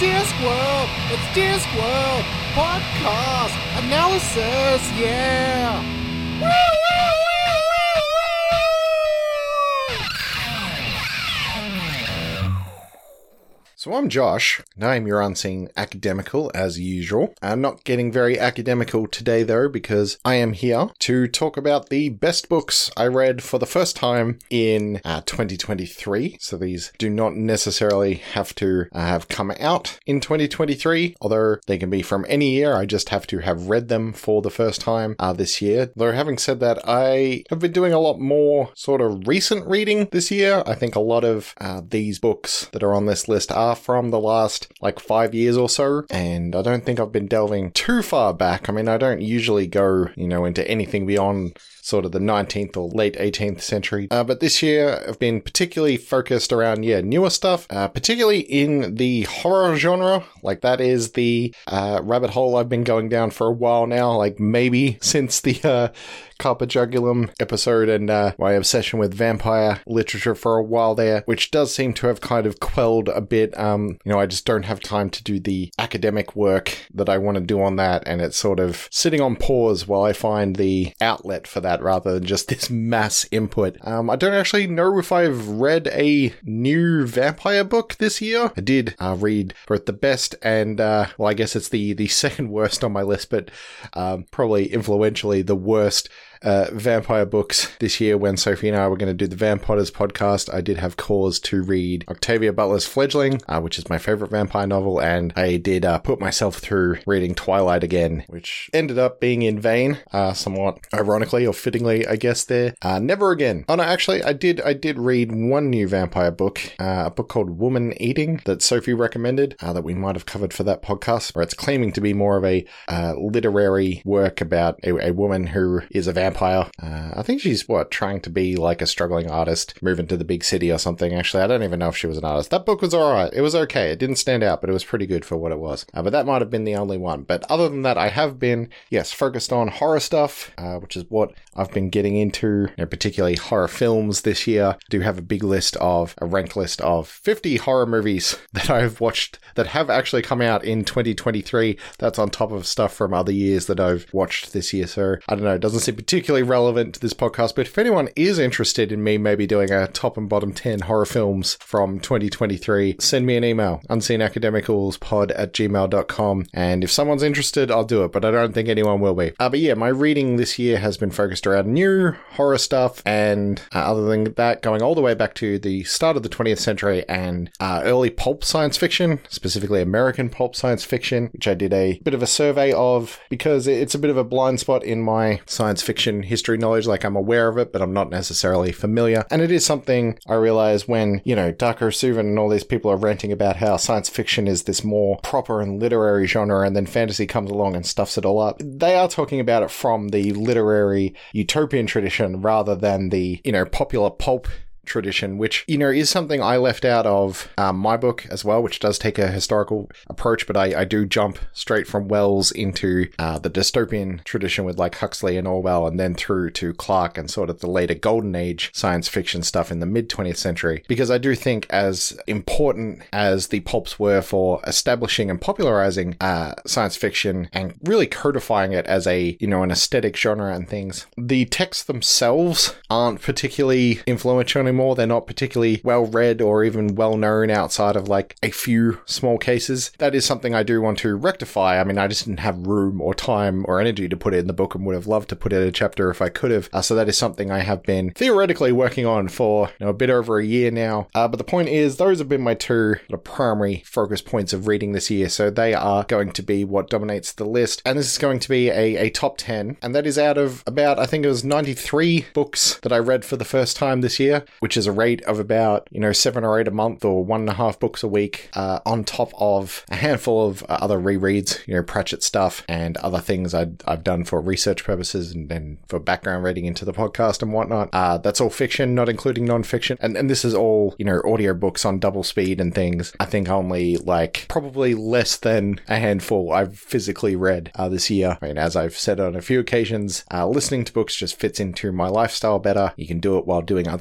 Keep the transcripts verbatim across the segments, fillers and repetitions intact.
Discworld! It's Discworld! Podcast! Analysis! Yeah! Woo, woo, woo, woo, woo! So I'm Josh, and I'm your unseen academical as usual. I'm not getting very academical today though, because I am here to talk about the best books I read for the first time in uh, twenty twenty-three. So these do not necessarily have to uh, have come out in twenty twenty-three, although they can be from any year. I just have to have read them for the first time uh, this year. Though having said that, I have been doing a lot more sort of recent reading this year. I think a lot of uh, these books that are on this list are from the last like five years or so, and I don't think I've been delving too far back. I mean, I don't usually go, you know, into anything beyond sort of the nineteenth or late eighteenth century. Uh, but this year I've been particularly focused around, yeah, newer stuff, uh, particularly in the horror genre. Like that is the uh, rabbit hole I've been going down for a while now, like maybe since the uh, Carpe Jugulum episode and uh, my obsession with vampire literature for a while there, which does seem to have kind of quelled a bit. Um, you know, I just don't have time to do the academic work that I want to do on that, and it's sort of sitting on pause while I find the outlet for that rather than just this mass input. Um, I don't actually know if I've read a new vampire book this year. I did uh, read both the best and, uh, well, I guess it's the, the second worst on my list, but um, probably influentially the worst Uh, vampire books this year. When Sophie and I were going to do the Vampotters podcast, I did have cause to read Octavia Butler's Fledgling, uh, which is my favorite vampire novel, and I did uh, put myself through reading Twilight again, which ended up being in vain, uh, somewhat ironically or fittingly, I guess there. Uh, never again. Oh no, actually, I did I did read one new vampire book, uh, a book called Woman Eating that Sophie recommended, uh, that we might have covered for that podcast, where it's claiming to be more of a uh, literary work about a, a woman who is a vampire. Vampire. Uh, I think she's, what, trying to be like a struggling artist, moving to the big city or something. Actually, I don't even know if she was an artist. That book was alright. It was okay. It didn't stand out, but it was pretty good for what it was. Uh, but that might have been the only one. But other than that, I have been, yes, focused on horror stuff, uh, which is what I've been getting into, you know, particularly horror films this year. I do have a big list of, a ranked list of fifty horror movies that I've watched that have actually come out in twenty twenty-three. That's on top of stuff from other years that I've watched this year. So, I don't know, it doesn't seem particularly relevant to this podcast, but if anyone is interested in me maybe doing a top and bottom ten horror films from twenty twenty-three, send me an email, unseenacademicalspod at gmail dot com, and if someone's interested, I'll do it, but I don't think anyone will be. Uh, but yeah, my reading this year has been focused around new horror stuff, and uh, other than that, going all the way back to the start of the twentieth century and uh, early pulp science fiction, specifically American pulp science fiction, which I did a bit of a survey of because it's a bit of a blind spot in my science fiction history knowledge. Like, I'm aware of it, but I'm not necessarily familiar. And it is something I realize when, you know, Darko Suvin and all these people are ranting about how science fiction is this more proper and literary genre, and then fantasy comes along and stuffs it all up. They are talking about it from the literary utopian tradition rather than the, you know, popular pulp tradition, which, you know, is something I left out of um, my book as well, which does take a historical approach, but I, I do jump straight from Wells into uh, the dystopian tradition with like Huxley and Orwell, and then through to Clarke and sort of the later golden age science fiction stuff in the mid twentieth century, because I do think as important as the pulps were for establishing and popularizing uh, science fiction and really codifying it as a, you know, an aesthetic genre and things, the texts themselves aren't particularly influential anymore. They're not particularly well read or even well known outside of like a few small cases. That is something I do want to rectify. I mean, I just didn't have room or time or energy to put it in the book, and would have loved to put it in a chapter if I could have. Uh, so that is something I have been theoretically working on for, you know, a bit over a year now. Uh, but the point is, those have been my two sort of primary focus points of reading this year. So they are going to be what dominates the list. And this is going to be a, a top ten. And that is out of about, I think it was ninety-three books that I read for the first time this year, which is a rate of about, you know, seven or eight a month or one and a half books a week, uh, on top of a handful of uh, other rereads, you know, Pratchett stuff and other things I'd, I've done for research purposes and, and for background reading into the podcast and whatnot. Uh, that's all fiction, not including non-fiction. And, and this is all, you know, audiobooks on double speed and things. I think only like probably less than a handful I've physically read uh, this year. I mean, as I've said on a few occasions, uh, listening to books just fits into my lifestyle better. You can do it while doing other things.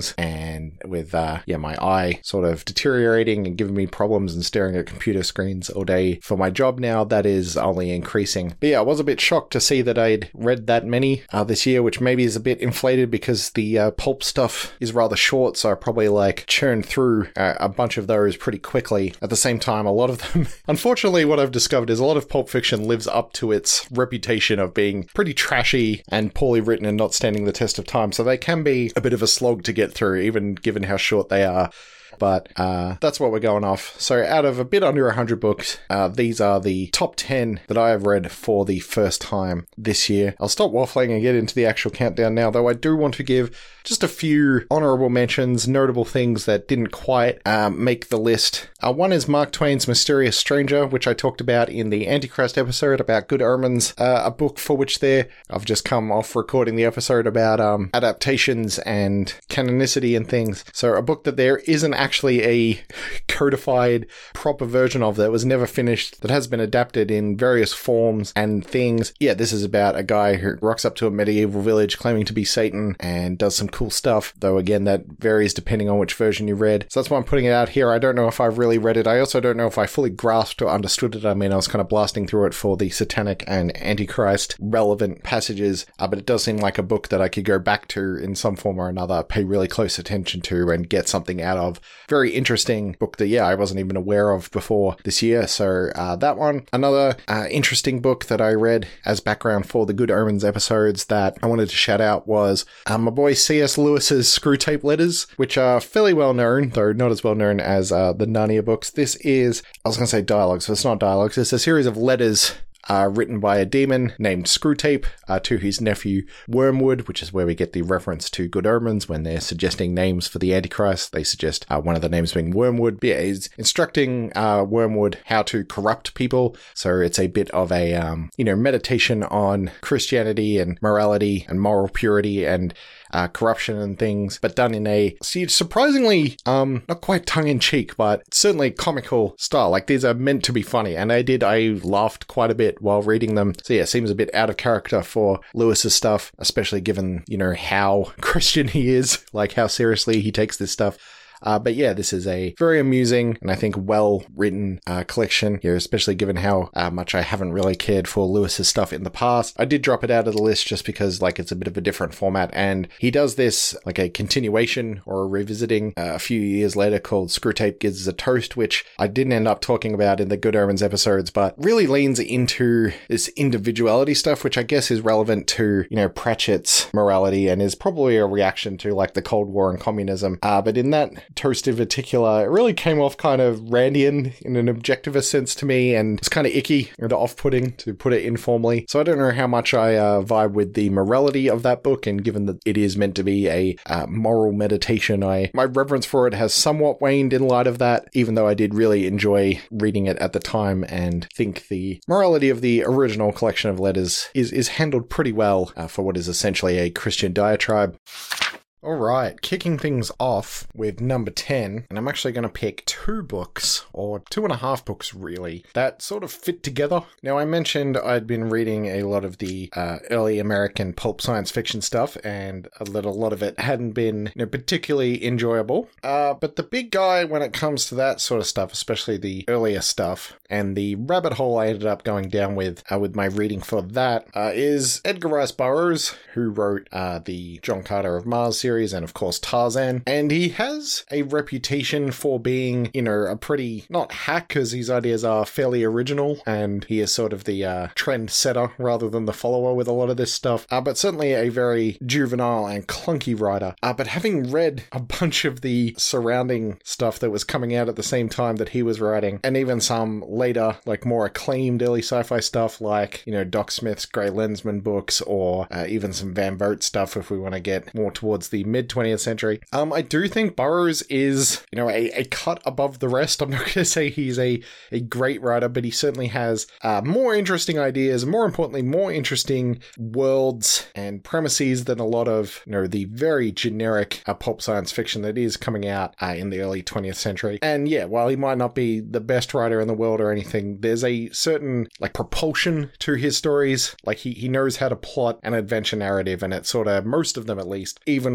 things, and with, uh, yeah, my eye sort of deteriorating and giving me problems and staring at computer screens all day for my job now, that is only increasing. But yeah, I was a bit shocked to see that I'd read that many uh, this year, which maybe is a bit inflated because the uh, pulp stuff is rather short, so I probably like churned through uh, a bunch of those pretty quickly. At the same time, a lot of them, unfortunately, what I've discovered is a lot of pulp fiction lives up to its reputation of being pretty trashy and poorly written and not standing the test of time, so they can be a bit of a slog to get through, even given how short they are. But uh, that's what we're going off. So out of a bit under one hundred books, uh, these are the top ten that I have read for the first time this year. I'll stop waffling and get into the actual countdown now, though I do want to give just a few honorable mentions, notable things that didn't quite um, make the list. Uh, one is Mark Twain's Mysterious Stranger, which I talked about in the Antichrist episode about Good Omens, uh, a book for which there I've just come off recording the episode about um, adaptations and canonicity and things. So a book that there isn't actually a codified proper version of, that was never finished, that has been adapted in various forms and things. Yeah, this is about a guy who rocks up to a medieval village claiming to be Satan and does some cool stuff, though again that varies depending on which version you read. So that's why I'm putting it out here. I don't know if I've really read it. I also don't know if I fully grasped or understood it. I mean, I was kind of blasting through it for the Satanic and Antichrist relevant passages, uh, but it does seem like a book that I could go back to in some form or another, pay really close attention to and get something out of. Very interesting book that, yeah, I wasn't even aware of before this year. So uh, that one. Another uh, interesting book that I read as background for the Good Omens episodes that I wanted to shout out was uh, my boy C S Lewis's Screwtape Letters, which are fairly well known, though not as well known as uh, the Narnia books. This is, I was going to say dialogues, but it's not dialogues. It's a series of letters Uh, written by a demon named Screwtape uh, to his nephew Wormwood, which is where we get the reference to Good Omens when they're suggesting names for the Antichrist. They suggest uh, one of the names being Wormwood. But yeah, he's instructing uh, Wormwood how to corrupt people. So it's a bit of a, um, you know, meditation on Christianity and morality and moral purity and Uh, corruption and things, but done in a see, surprisingly, um, not quite tongue-in-cheek, but certainly comical style. Like, these are meant to be funny, and I did, I laughed quite a bit while reading them. So yeah, it seems a bit out of character for Lewis's stuff, especially given, you know, how Christian he is, like how seriously he takes this stuff. Uh, but yeah, this is a very amusing and I think well-written uh, collection here, especially given how uh, much I haven't really cared for Lewis's stuff in the past. I did drop it out of the list just because, like, it's a bit of a different format, and he does this like a continuation or a revisiting uh, a few years later called Screwtape Gives a Toast, which I didn't end up talking about in the Good Omens episodes, but really leans into this individuality stuff, which I guess is relevant to, you know, Pratchett's morality and is probably a reaction to, like, the Cold War and communism. Uh, but in that Toast in particular, it really came off kind of Randian in an objectivist sense to me, and it's kind of icky and off-putting, to put it informally. So I don't know how much I uh, vibe with the morality of that book, and given that it is meant to be a uh, moral meditation, I my reverence for it has somewhat waned in light of that, even though I did really enjoy reading it at the time and think the morality of the original collection of letters is, is handled pretty well uh, for what is essentially a Christian diatribe. Alright, kicking things off with number ten, and I'm actually going to pick two books, or two and a half books really, that sort of fit together. Now, I mentioned I'd been reading a lot of the uh, early American pulp science fiction stuff, and a little, a lot of it hadn't been, you know, particularly enjoyable. Uh, but the big guy when it comes to that sort of stuff, especially the earlier stuff, and the rabbit hole I ended up going down with uh, with my reading for that, uh, is Edgar Rice Burroughs, who wrote uh, the John Carter of Mars series, and of course Tarzan, and he has a reputation for being, you know, a pretty, not hack, because his ideas are fairly original, and he is sort of the uh, trend setter rather than the follower with a lot of this stuff, uh, but certainly a very juvenile and clunky writer. Uh, but having read a bunch of the surrounding stuff that was coming out at the same time that he was writing, and even some later, like more acclaimed early sci-fi stuff like, you know, Doc Smith's Grey Lensman books, or uh, even some Van Vogt stuff if we want to get more towards the mid-twentieth century. Um, I do think Burroughs is, you know, a, a cut above the rest. I'm not going to say he's a, a great writer, but he certainly has uh, more interesting ideas, more importantly, more interesting worlds and premises than a lot of, you know, the very generic uh, pulp science fiction that is coming out uh, in the early twentieth century. And yeah, while he might not be the best writer in the world or anything, there's a certain, like, propulsion to his stories. Like, he, he knows how to plot an adventure narrative, and it's sort of, most of them at least, even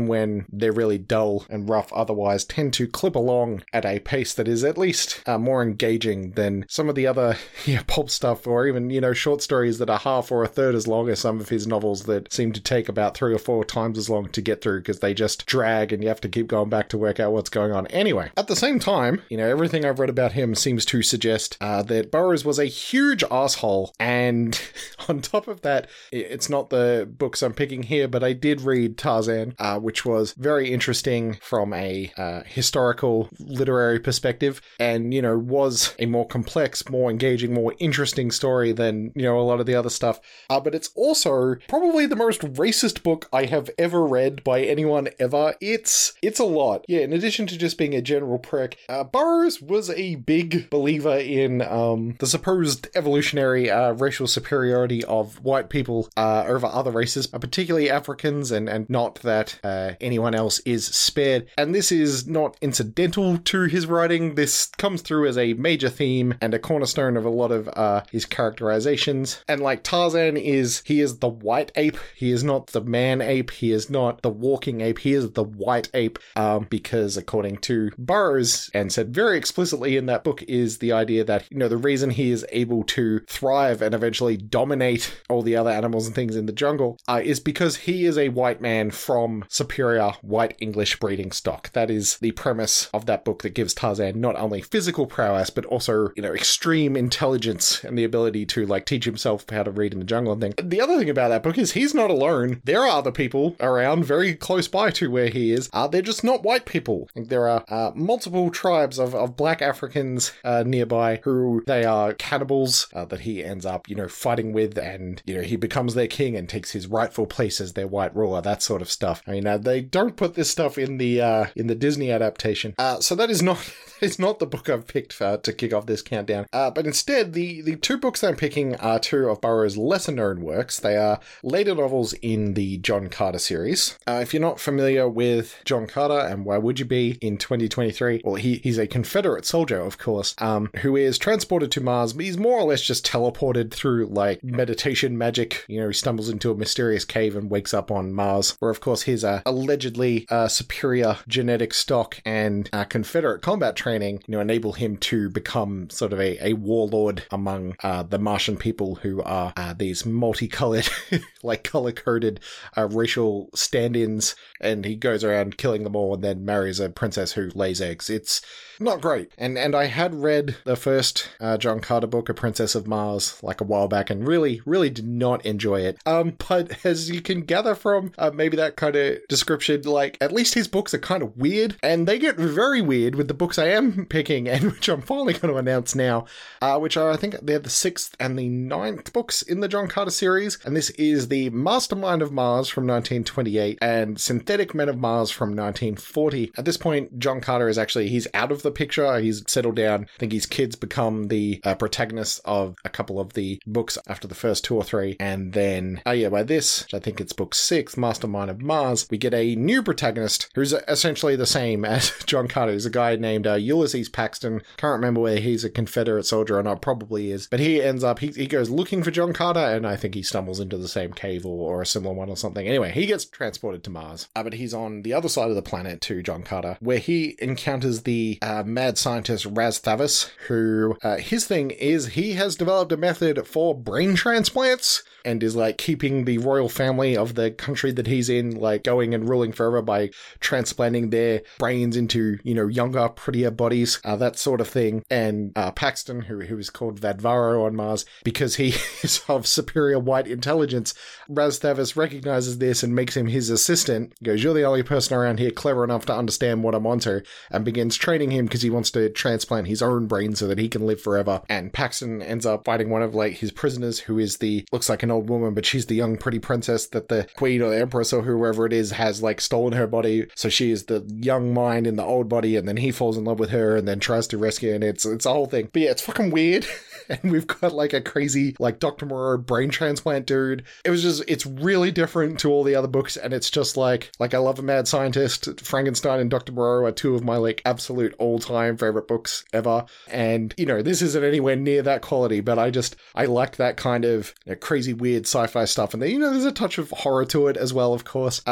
when they're really dull and rough otherwise, tend to clip along at a pace that is at least uh, more engaging than some of the other yeah, pulp stuff, or even, you know, short stories that are half or a third as long as some of his novels that seem to take about three or four times as long to get through because they just drag and you have to keep going back to work out what's going on. Anyway, at the same time, you know, everything I've read about him seems to suggest uh, that Burroughs was a huge asshole, and on top of that, it's not the books I'm picking here, but I did read Tarzan, uh, which was very interesting from a uh, historical literary perspective, and, you know, was a more complex, more engaging, more interesting story than, you know, a lot of the other stuff. Uh, but it's also probably the most racist book I have ever read by anyone ever. It's it's a lot. Yeah, in addition to just being a general prick, uh, Burroughs was a big believer in um, the supposed evolutionary uh, racial superiority of white people uh, over other races, uh, particularly Africans, and, and not that uh, anyone else is spared. And this is not incidental to his writing. This comes through as a major theme and a cornerstone of a lot of uh, his characterizations. And like Tarzan is, he is the white ape. He is not the man ape. He is not the walking ape. He is the white ape um, because according to Burroughs, and said very explicitly in that book, is the idea that, you know, the reason he is able to thrive and eventually dominate all the other animals and things in the jungle uh, is because he is a white man from superior white English breeding stock. That is the premise of that book that gives Tarzan not only physical prowess, but also, you know, extreme intelligence and the ability to, like, teach himself how to read in the jungle and things. The other thing about that book is he's not alone. There are other people around very close by to where he is. Uh, they're just not white people. There are uh, multiple tribes of, of black Africans uh, nearby who they are cannibals uh, that he ends up, you know, fighting with, and, you know, he becomes their king and takes his rightful place as their white ruler, that sort of stuff. I mean, uh, they don't put this stuff in the uh, in the Disney adaptation. Uh, so that is not... It's not the book I've picked for, to kick off this countdown. Uh, but instead, the, the two books I'm picking are two of Burroughs' lesser-known works. They are later novels in the John Carter series. Uh, if you're not familiar with John Carter, and why would you be in twenty twenty-three? Well, he, he's a Confederate soldier, of course, um, who is transported to Mars. He's more or less just teleported through, like, meditation magic. You know, he stumbles into a mysterious cave and wakes up on Mars, where, of course, his uh, allegedly uh, superior genetic stock and uh, Confederate combat training training, you know, enable him to become sort of a, a warlord among uh, the Martian people who are uh, these multicolored, like color-coded uh, racial stand-ins, and he goes around killing them all and then marries a princess who lays eggs. It's not great. And and I had read the first uh, John Carter book, A Princess of Mars, like a while back, and really, really did not enjoy it. Um, but as you can gather from uh, maybe that kind of description, like, at least his books are kind of weird, and they get very weird with the books I am picking, and which I'm finally going to announce now, uh, which are, I think, they're the sixth and the ninth books in the John Carter series, and this is the Mastermind of Mars from nineteen twenty-eight and Synthetic Men of Mars from nineteen forty. At this point, John Carter is actually, he's out of the picture. He's settled down. I think his kids become the uh, protagonists of a couple of the books after the first two or three. And then, oh yeah, by this, which I think it's book six, Mastermind of Mars, we get a new protagonist who's essentially the same as John Carter. He's a guy named uh, Ulysses Paxton. Can't remember whether he's a Confederate soldier or not, probably is. But he ends up, he, he goes looking for John Carter, and I think he stumbles into the same cave or, or a similar one or something. Anyway, he gets transported to Mars. Uh, but he's on the other side of the planet to John Carter, where he encounters the uh, mad scientist Raz Thavas, who uh, his thing is he has developed a method for brain transplants and is like keeping the royal family of the country that he's in like going and ruling forever by transplanting their brains into, you know, younger, prettier bodies, uh, that sort of thing. And uh, Paxton, who, who is called Vadvaro on Mars, because he is of superior white intelligence, Raz Thavas recognizes this and makes him his assistant. He goes, "You're the only person around here clever enough to understand what I'm onto," and begins training him because he wants to transplant his own brain so that he can live forever. And Paxton ends up fighting one of like his prisoners, who is the, looks like an old woman, but she's the young pretty princess that the queen or the empress or whoever it is has like stolen her body. So she is the young mind in the old body, and then he falls in love with her and then tries to rescue her, and it's it's a whole thing. But yeah, it's fucking weird. And we've got like a crazy like Doctor Moreau brain transplant dude. It was just, it's really different to all the other books, and it's just like, like I love a mad scientist. Frankenstein and Doctor Moreau are two of my like absolute all-time favorite books ever. And, you know, this isn't anywhere near that quality, but I just, I like that kind of, you know, crazy weird sci-fi stuff. And then, you know, there's a touch of horror to it as well, of course, uh, which is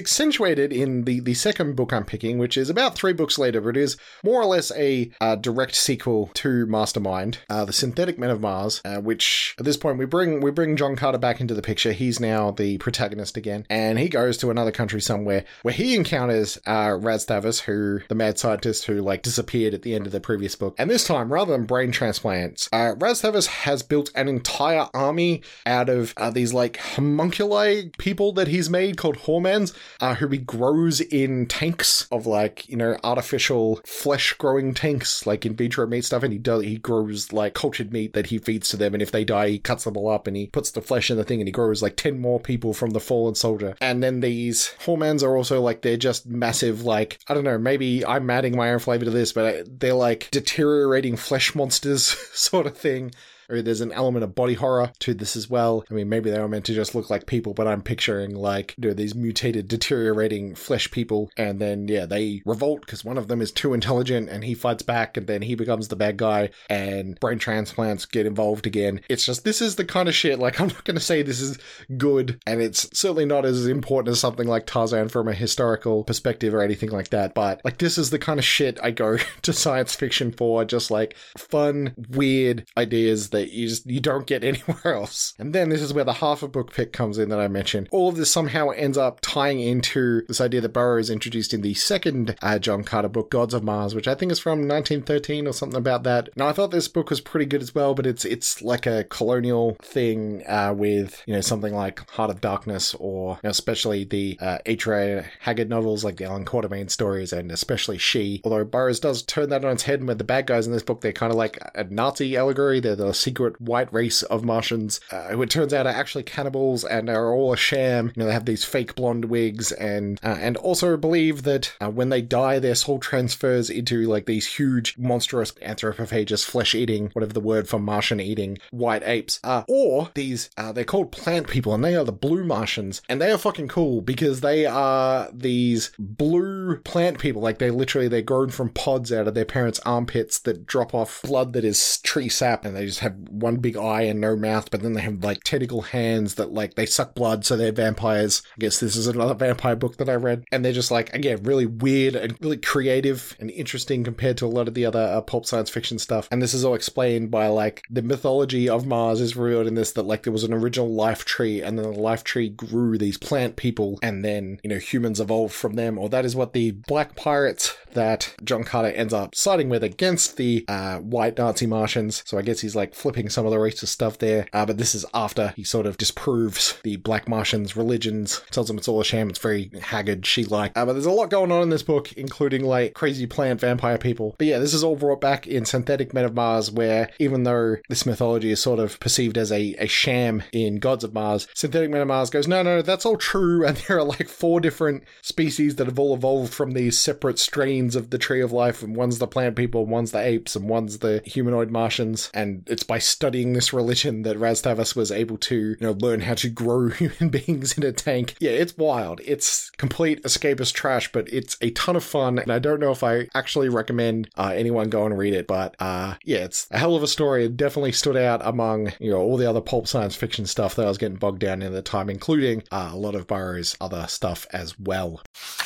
accentuated in the, the second book I'm picking, which is about three books later, but it is more or less a uh, direct sequel to Mastermind, uh, The Synthetic Men of Mars, uh, which at this point we bring we bring John Carter back into the picture. He's now the protagonist again, and he goes to another country somewhere where he encounters uh, Raz Thavas, who the mad scientist who like disappeared at the end of the previous book. And this time, rather than brain transplants, uh, Raz Thavas has built an entire army out of uh, these like homunculi people that he's made called Hormans, uh, who he grows in tanks of like, you know, artificial flesh growing tanks, like in vitro meat stuff. And he does, he grows like cultured meat that he feeds to them. And if they die, he cuts them all up and he puts the flesh in the thing and he grows like ten more people from the fallen soldier. And then these Hormans are also like, they're just massive, like, I don't know, maybe I'm adding my own flavor to this, but they're like deteriorating flesh monsters sort of thing. Or there's an element of body horror to this as well. I mean, maybe they were meant to just look like people, but I'm picturing like, you know, these mutated, deteriorating flesh people. And then, yeah, they revolt because one of them is too intelligent and he fights back and then he becomes the bad guy and brain transplants get involved again. It's just, this is the kind of shit, like, I'm not going to say this is good, and it's certainly not as important as something like Tarzan from a historical perspective or anything like that. But like, this is the kind of shit I go to science fiction for, just like fun, weird ideas that you just you don't get anywhere else. And then this is where the half a book pick comes in that I mentioned. All of this somehow ends up tying into this idea that Burroughs introduced in the second uh, John Carter book, Gods of Mars, which I think is from nineteen thirteen or something about that. Now, I thought this book was pretty good as well, but it's it's like a colonial thing uh, with, you know, something like Heart of Darkness, or you know, especially the uh, H R Haggard novels like the Alan Quatermain stories, and especially She. Although Burroughs does turn that on its head, and with the bad guys in this book, they're kind of like a Nazi allegory. They're the secret white race of Martians, uh, who it turns out are actually cannibals and are all a sham. You know, they have these fake blonde wigs, and uh, and also believe that uh, when they die, their soul transfers into like these huge, monstrous, anthropophagous, flesh-eating, whatever the word for Martian-eating, white apes. Uh, or these, uh, they're called plant people, and they are the blue Martians, and they are fucking cool because they are these blue plant people. Like, they literally, they're grown from pods out of their parents' armpits that drop off blood that is tree sap, and they just have one big eye and no mouth, but then they have like tentacle hands that like they suck blood, so they're vampires. I guess this is another vampire book that I read, and they're just like, again, really weird and really creative and interesting compared to a lot of the other uh, pulp science fiction stuff. And this is all explained by like the mythology of Mars is revealed in this, that like there was an original life tree, and then the life tree grew these plant people, and then, you know, humans evolved from them. Or that is what the black pirates that John Carter ends up siding with against the uh, white Nazi Martians. So I guess he's like flipping some of the racist stuff there. Uh, but this is after he sort of disproves the black Martians' religions, tells them it's all a sham, it's very Haggard, she-like. Uh, but there's a lot going on in this book, including like crazy plant vampire people. But yeah, this is all brought back in Synthetic Men of Mars, where even though this mythology is sort of perceived as a, a sham in Gods of Mars, Synthetic Men of Mars goes, no, no, that's all true. And there are like four different species that have all evolved from these separate strains of the Tree of Life, and one's the plant people, one's the apes, and one's the humanoid Martians. And it's by studying this religion that Raz Thavas was able to, you know, learn how to grow human beings in a tank. Yeah, it's wild. It's complete escapist trash, but it's a ton of fun, and I don't know if I actually recommend uh, anyone go and read it, but uh, yeah, it's a hell of a story. It definitely stood out among, you know, all the other pulp science fiction stuff that I was getting bogged down in at the time, including uh, a lot of Burroughs' other stuff as well.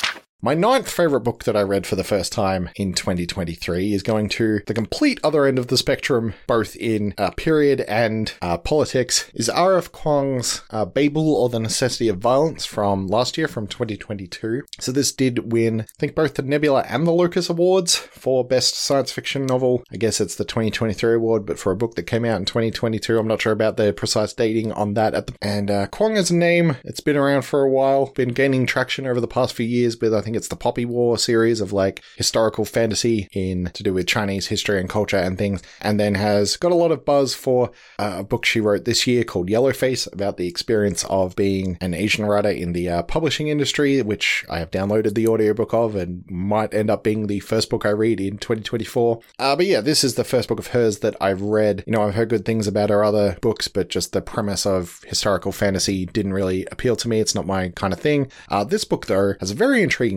My ninth favourite book that I read for the first time in twenty twenty-three is going to the complete other end of the spectrum, both in uh, period and uh, politics, is R F Kuang's uh, Babel, or The Necessity of Violence, from last year, from twenty twenty-two. So this did win, I think, both the Nebula and the Lucas Awards for Best Science Fiction Novel. I guess it's the twenty twenty-three award, but for a book that came out in twenty twenty-two, I'm not sure about the precise dating on that. At the- and uh, Kuang is a name. It's been around for a while, been gaining traction over the past few years with, I think, it's the Poppy War series of like historical fantasy in to do with Chinese history and culture and things, and then has got a lot of buzz for uh, a book she wrote this year called Yellowface, about the experience of being an Asian writer in the uh, publishing industry, which I have downloaded the audiobook of and might end up being the first book I read in twenty twenty-four. Uh, but yeah, this is the first book of hers that I've read. You know, I've heard good things about her other books, but just the premise of historical fantasy didn't really appeal to me. It's not my kind of thing. Uh, this book, though, has a very intriguing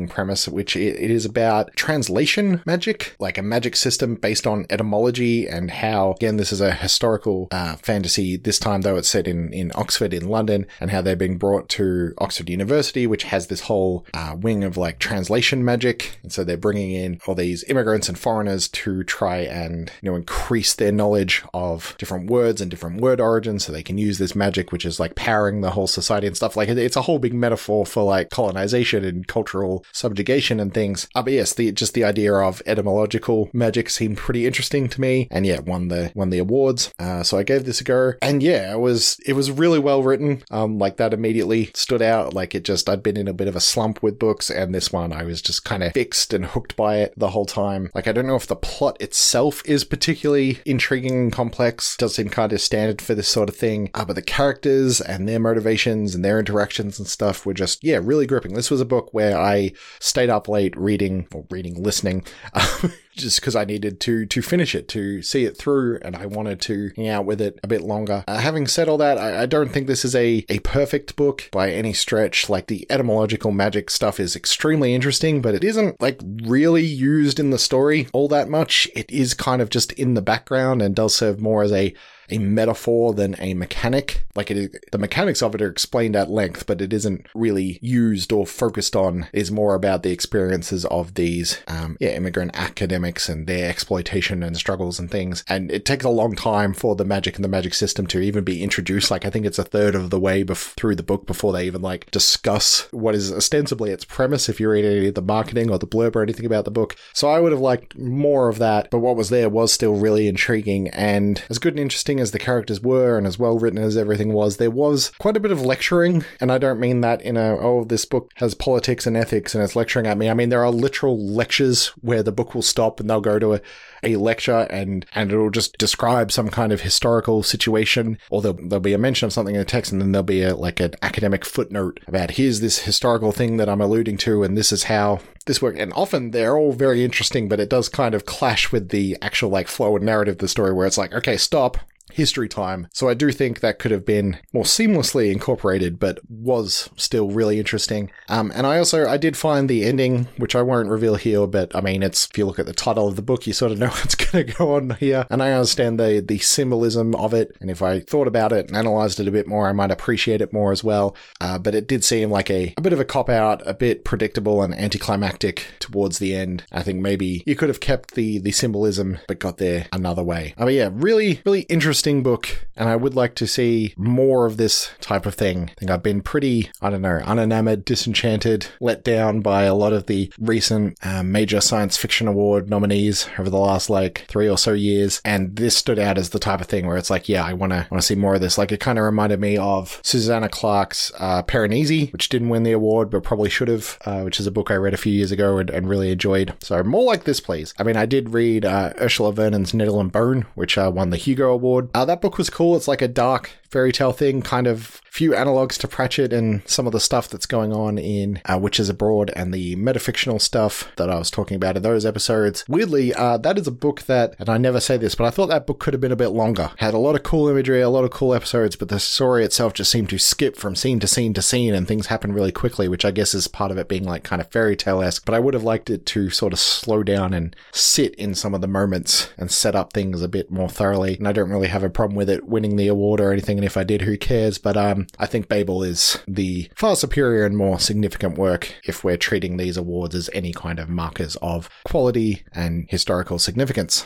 interesting premise, which it, it is about translation magic, like a magic system based on etymology and how, again, this is a historical uh, fantasy, this time though it's set in, in Oxford in London, and how they're being brought to Oxford University, which has this whole uh, wing of like translation magic. And so they're bringing in all these immigrants and foreigners to try and, you know, increase their knowledge of different words and different word origins so they can use this magic, which is like powering the whole society and stuff. Like it's a whole big metaphor for like colonization and cultural subjugation and things. Uh, but yes, the just the idea of etymological magic seemed pretty interesting to me, and yeah, won the won the awards. Uh, so I gave this a go, and yeah, it was it was really well written. Um, like that immediately stood out. Like it just I'd been in a bit of a slump with books, and this one I was just kind of fixed and hooked by it the whole time. Like I don't know if the plot itself is particularly intriguing and complex. It does seem kind of standard for this sort of thing, uh, but the characters and their motivations and their interactions and stuff were just yeah really gripping. This was a book where I stayed up late reading or reading listening um, just because I needed to to finish it, to see it through, and I wanted to hang out with it a bit longer. Uh, having said all that, I, I don't think this is a, a perfect book by any stretch. Like the etymological magic stuff is extremely interesting, but it isn't like really used in the story all that much. It is kind of just in the background and does serve more as a a metaphor than a mechanic. Like it is, the mechanics of it are explained at length, but it isn't really used or focused on. It is more about the experiences of these um, yeah, immigrant academics and their exploitation and struggles and things. And it takes a long time for the magic and the magic system to even be introduced. Like I think it's a third of the way bef- through the book before they even like discuss what is ostensibly its premise if you read any of the marketing or the blurb or anything about the book. So I would have liked more of that, but what was there was still really intriguing, and as good and interesting as the characters were and as well written as everything was, there was quite a bit of lecturing. And I don't mean that in a, oh, this book has politics and ethics and it's lecturing at me. I mean, there are literal lectures where the book will stop and they'll go to a, a lecture and, and it'll just describe some kind of historical situation, or there'll, there'll be a mention of something in the text, and then there'll be a, like an academic footnote about here's this historical thing that I'm alluding to and this is how this work. And often they're all very interesting, but it does kind of clash with the actual like flow and narrative of the story where it's like, okay, stop. History time. So I do think that could have been more seamlessly incorporated, but was still really interesting. Um, and I also, I did find the ending, which I won't reveal here, but I mean, it's, if you look at the title of the book, you sort of know what's going to go on here. And I understand the, the symbolism of it. And if I thought about it and analyzed it a bit more, I might appreciate it more as well. Uh, but it did seem like a, a bit of a cop-out, a bit predictable and anticlimactic towards the end. I think maybe you could have kept the, the symbolism, but got there another way. I mean, yeah, really, really interesting book, and I would like to see more of this type of thing. I think I've been pretty, I don't know, unenamored, disenchanted, let down by a lot of the recent uh, major science fiction award nominees over the last like three or so years, and this stood out as the type of thing where it's like, yeah, I want to want to see more of this. Like it kind of reminded me of Susanna Clarke's uh, Piranesi, which didn't win the award but probably should have, uh, which is a book I read a few years ago and, and really enjoyed. So more like this, please. I mean, I did read uh, Ursula Vernon's Nettle and Bone, which uh, won the Hugo Award. Uh, that book was cool. It's like a dark fairy tale thing, kind of few analogs to Pratchett and some of the stuff that's going on in uh, Witches Abroad and the metafictional stuff that I was talking about in those episodes. Weirdly, uh, that is a book that, and I never say this, but I thought that book could have been a bit longer. Had a lot of cool imagery, a lot of cool episodes, but the story itself just seemed to skip from scene to scene to scene and things happen really quickly, which I guess is part of it being like kind of fairy tale-esque, but I would have liked it to sort of slow down and sit in some of the moments and set up things a bit more thoroughly. And I don't really have a problem with it winning the award or anything, and if I did, who cares? But um, I think Babel is the far superior and more significant work if we're treating these awards as any kind of markers of quality and historical significance.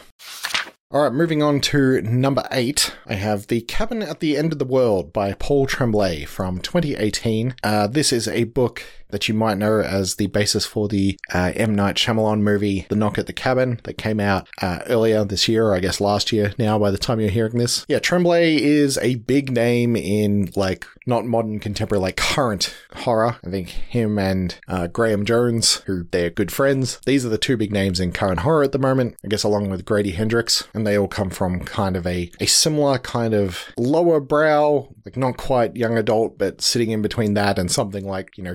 All right, moving on to number eight, I have The Cabin at the End of the World by Paul Tremblay from twenty eighteen. Uh, this is a book that you might know as the basis for the uh, M. Night Shyamalan movie, The Knock at the Cabin, that came out uh, earlier this year, or I guess last year now by the time you're hearing this. Yeah, Tremblay is a big name in, like, not modern, contemporary, like, current horror. I think him and uh, Graham Jones, who they're good friends, these are the two big names in current horror at the moment, I guess along with Grady Hendrix, and they all come from kind of a, a similar kind of lower brow, like not quite young adult, but sitting in between that and something like, you know, Stephen King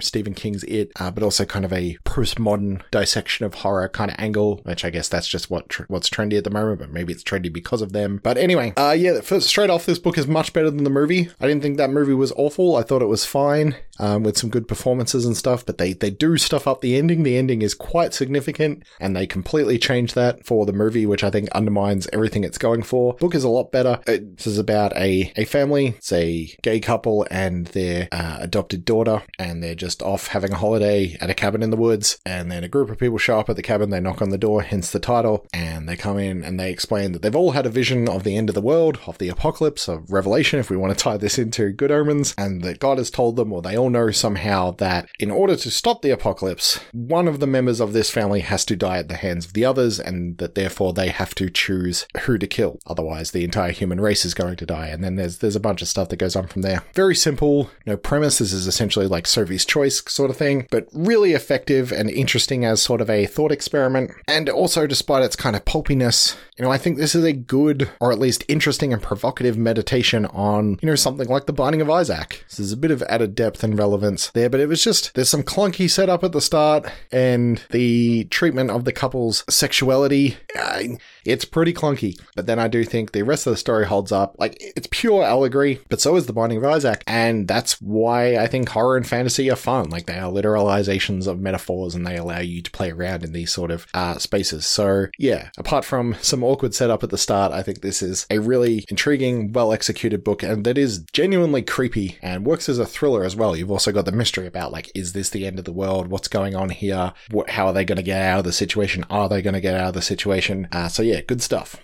King's It, uh, but also kind of a postmodern dissection of horror kind of angle, which I guess that's just what tr- what's trendy at the moment, but maybe it's trendy because of them. But anyway, uh, yeah, first, straight off, this book is much better than the movie. I didn't think that movie was awful. I thought it was fine, um, with some good performances and stuff, but they, they do stuff up the ending. The ending is quite significant, and they completely change that for the movie, which I think undermines everything it's going for. Book is a lot better. It, this is about a, a family. It's a gay couple and their uh, adopted daughter, and they're just off having a holiday at a cabin in the woods, and then a group of people show up at the cabin. They knock on the door, hence the title, and they come in and they explain that they've all had a vision of the end of the world, of the apocalypse, of Revelation, if we want to tie this into Good Omens, and that God has told them, or they all know somehow, that in order to stop the apocalypse, one of the members of this family has to die at the hands of the others, and that therefore they have to choose who to kill. Otherwise, the entire human race is going to die. And then there's there's a bunch of stuff that goes on from there. Very simple, no premise. This is essentially like Sophie's Choice sort of thing, but really effective and interesting as sort of a thought experiment. And also, despite its kind of pulpiness, you know, I think this is a good, or at least interesting and provocative meditation on, you know, something like The Binding of Isaac. So there's a bit of added depth and relevance there, but it was just, there's some clunky setup at the start, and the treatment of the couple's sexuality, uh, it's pretty clunky. But then I do think the rest of the story holds up. Like, it's pure allegory, but so is The Binding of Isaac, and that's why I think horror and fantasy are fun. Like, they are literalizations of metaphors, and they allow you to play around in these sort of uh, spaces. So, yeah, apart from some awkward setup at the start, I think this is a really intriguing, well-executed book, and that is genuinely creepy and works as a thriller as well. You've also got the mystery about, like, is this the end of the world? What's going on here? What, how are they going to get out of the situation? Are they going to get out of the situation? Uh, so yeah, good stuff.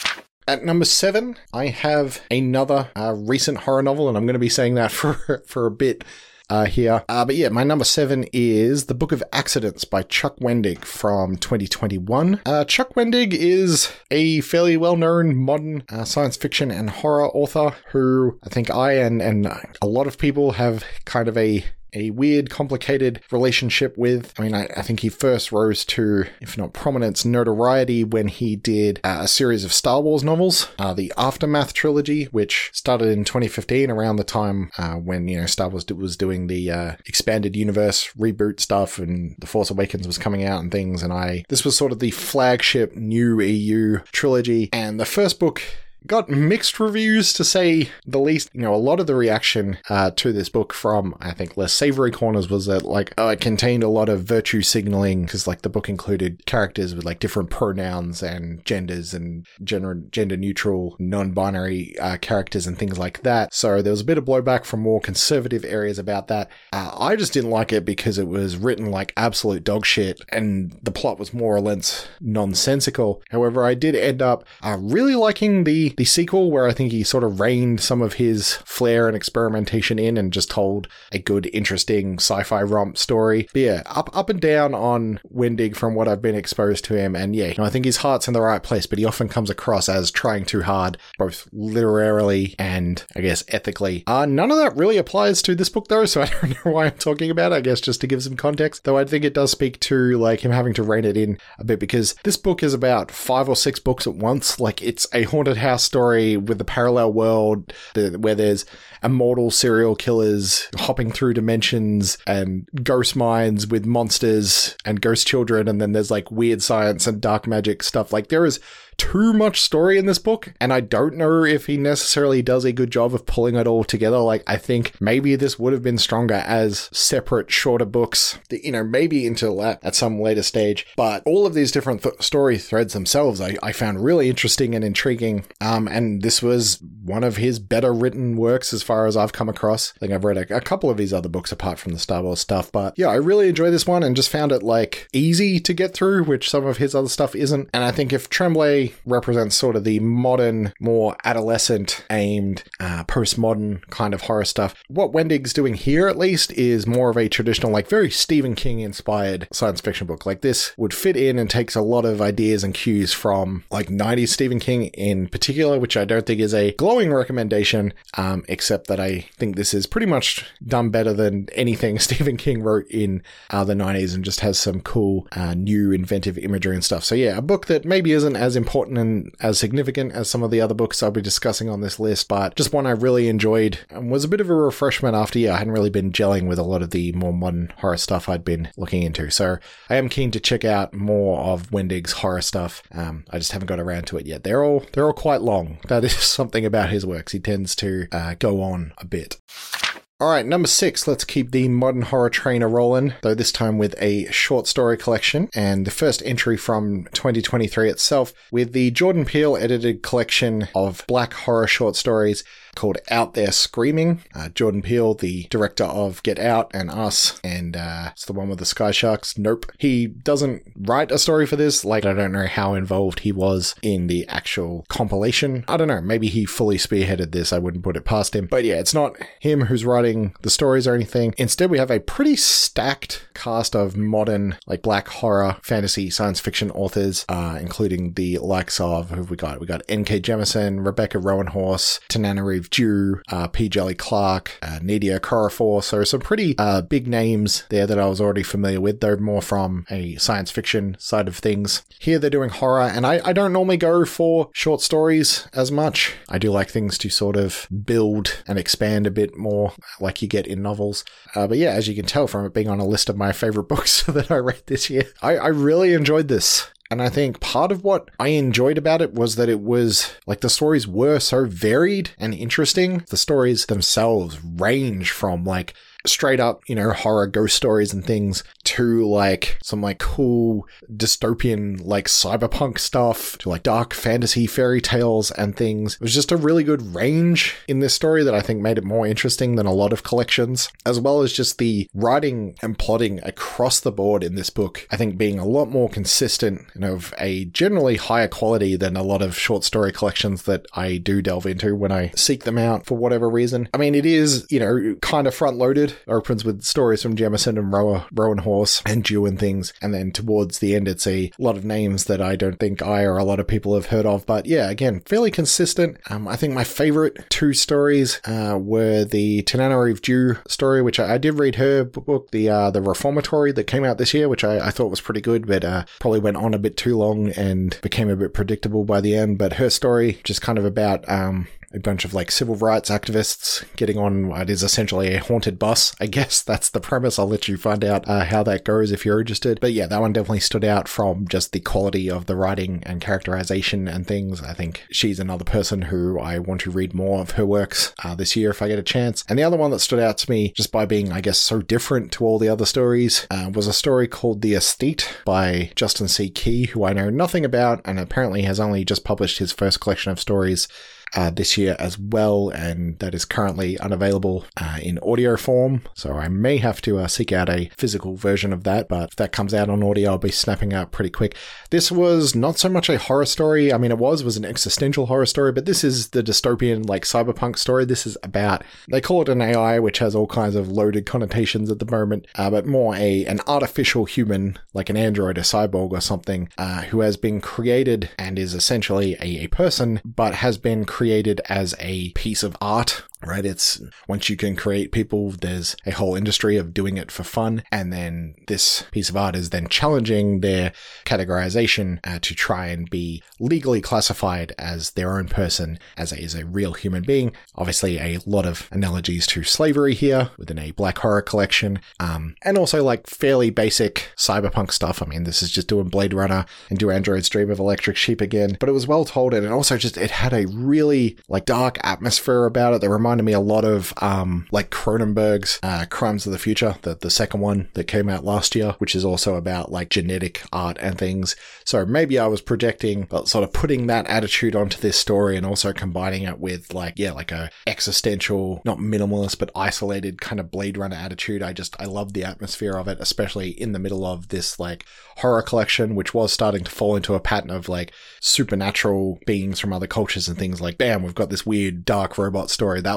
At number seven, I have another uh, recent horror novel, and I'm going to be saying that for, for a bit Uh, here. Uh, but yeah, my number seven is The Book of Accidents by Chuck Wendig from twenty twenty-one. Uh, Chuck Wendig is a fairly well-known modern uh, science fiction and horror author who I think I and, and a lot of people have kind of a a weird, complicated relationship with. I mean, I, I think he first rose to, if not prominence, notoriety when he did uh, a series of Star Wars novels, uh, the Aftermath trilogy, which started in twenty fifteen, around the time uh, when, you know, Star Wars was doing the uh, expanded universe reboot stuff, and The Force Awakens was coming out and things, and I, this was sort of the flagship new E U trilogy, and the first book got mixed reviews, to say the least. You know, a lot of the reaction uh, to this book from, I think, less savory corners was that, like, oh, it contained a lot of virtue signaling, because, like, the book included characters with, like, different pronouns and genders and gender, gender-neutral, non-binary uh, characters and things like that. So there was a bit of blowback from more conservative areas about that. Uh, I just didn't like it because it was written like absolute dog shit, and the plot was more or less nonsensical. However, I did end up uh, really liking the The sequel, where I think he sort of reined some of his flair and experimentation in and just told a good, interesting sci-fi romp story. But yeah, up up and down on Wendig from what I've been exposed to him, and yeah, you know, I think his heart's in the right place, but he often comes across as trying too hard, both literarily and, I guess, ethically. Uh, none of that really applies to this book, though, so I don't know why I'm talking about it, I guess just to give some context, though I think it does speak to, like, him having to rein it in a bit, because this book is about five or six books at once. Like, it's a haunted house story with the parallel world the, where there's immortal serial killers hopping through dimensions and ghost mines with monsters and ghost children, and then there's like weird science and dark magic stuff. Like, there is too much story in this book, and I don't know if he necessarily does a good job of pulling it all together. Like, I think maybe this would have been stronger as separate, shorter books, you know, maybe until at, at some later stage. But all of these different th- story threads themselves, I, I found really interesting and intriguing. Um, and this was one of his better written works as far as I've come across. I think I've read a, a couple of his other books apart from the Star Wars stuff, but yeah, I really enjoyed this one and just found it like easy to get through, which some of his other stuff isn't. And I think if Tremblay represents sort of the modern, more adolescent aimed, uh, postmodern kind of horror stuff, what Wendig's doing here at least is more of a traditional, like very Stephen King inspired science fiction book. Like, this would fit in and takes a lot of ideas and cues from like nineties Stephen King in particular, which I don't think is a glowing glowing recommendation, um, except that I think this is pretty much done better than anything Stephen King wrote in uh, the nineties and just has some cool, uh, new, inventive imagery and stuff. So yeah, a book that maybe isn't as important and as significant as some of the other books I'll be discussing on this list, but just one I really enjoyed and was a bit of a refreshment after, yeah, I hadn't really been gelling with a lot of the more modern horror stuff I'd been looking into. So I am keen to check out more of Wendig's horror stuff. Um, I just haven't got around to it yet. They're all, they're all quite long. That is something about his works. He tends to uh, go on a bit. All right, number six, let's keep the modern horror train a-rolling, though this time with a short story collection, and the first entry from twenty twenty-three itself, with the Jordan Peele edited collection of black horror short stories called Out There Screaming. Uh, Jordan Peele, the director of Get Out and Us, and uh, it's the one with the sky sharks. Nope. He doesn't write a story for this. Like, I don't know how involved he was in the actual compilation. I don't know. Maybe he fully spearheaded this. I wouldn't put it past him. But yeah, it's not him who's writing the stories or anything. Instead, we have a pretty stacked cast of modern, like, black horror, fantasy, science fiction authors, uh, including the likes of, who have we got? We got N K Jemisin, Rebecca Roanhorse, Tananarive Jew, uh, P. Jelly Clark, uh, Nidia Okorafor. So some pretty uh, big names there that I was already familiar with, though more from a science fiction side of things. Here they're doing horror, and I, I don't normally go for short stories as much. I do like things to sort of build and expand a bit more, like you get in novels. Uh, but yeah, as you can tell from it being on a list of my favorite books that I read this year, I, I really enjoyed this. And I think part of what I enjoyed about it was that it was, like, the stories were so varied and interesting. The stories themselves range from, like, straight up, you know, horror ghost stories and things to, like, some, like, cool dystopian, like, cyberpunk stuff to, like, dark fantasy fairy tales and things. It was just a really good range in this story that I think made it more interesting than a lot of collections, as well as just the writing and plotting across the board in this book, I think being a lot more consistent and of a generally higher quality than a lot of short story collections that I do delve into when I seek them out for whatever reason. I mean, it is, you know, kind of front-loaded. Opens with stories from Jemisin and Roa, Roanhorse and Jew and things. And then towards the end, it's a lot of names that I don't think I or a lot of people have heard of. But yeah, again, fairly consistent. Um, I think my favorite two stories uh, were the Tananarive Jew story, which I, I did read her book, the uh, the Reformatory that came out this year, which I, I thought was pretty good, but uh, probably went on a bit too long and became a bit predictable by the end. But her story, just kind of about um, a bunch of, like, civil rights activists getting on what is essentially a haunted bus. I guess that's the premise. I'll let you find out uh, how that goes if you're interested. But yeah, that one definitely stood out from just the quality of the writing and characterization and things. I think she's another person who I want to read more of her works uh, this year if I get a chance. And the other one that stood out to me, just by being, I guess, so different to all the other stories, uh, was a story called The Estate by Justin C. Key, who I know nothing about and apparently has only just published his first collection of stories Uh, this year as well, and that is currently unavailable uh, in audio form, so I may have to uh, seek out a physical version of that, but if that comes out on audio, I'll be snapping out pretty quick. This was not so much a horror story. I mean, it was, was an existential horror story, but this is the dystopian, like, cyberpunk story. This is about, they call it an A I, which has all kinds of loaded connotations at the moment, uh, but more a an artificial human, like an android, a cyborg or something, uh, who has been created and is essentially a, a person, but has been created created as a piece of art, right? It's, once you can create people, there's a whole industry of doing it for fun, and then this piece of art is then challenging their categorization uh, to try and be legally classified as their own person, as a, as a real human being. Obviously, a lot of analogies to slavery here within a black horror collection, um, and also, like, fairly basic cyberpunk stuff. I mean, this is just doing Blade Runner and Do Androids Dream of Electric Sheep again, but it was well told, and it also just, it had a really, like, dark atmosphere about it that reminded me a lot of, um, like, Cronenberg's uh, Crimes of the Future, the, the second one that came out last year, which is also about, like, genetic art and things. So maybe I was projecting, but sort of putting that attitude onto this story and also combining it with, like, yeah, like a existential, not minimalist, but isolated kind of Blade Runner attitude. I just, I love the atmosphere of it, especially in the middle of this, like, horror collection, which was starting to fall into a pattern of, like, supernatural beings from other cultures and things. Like, bam, we've got this weird dark robot story. That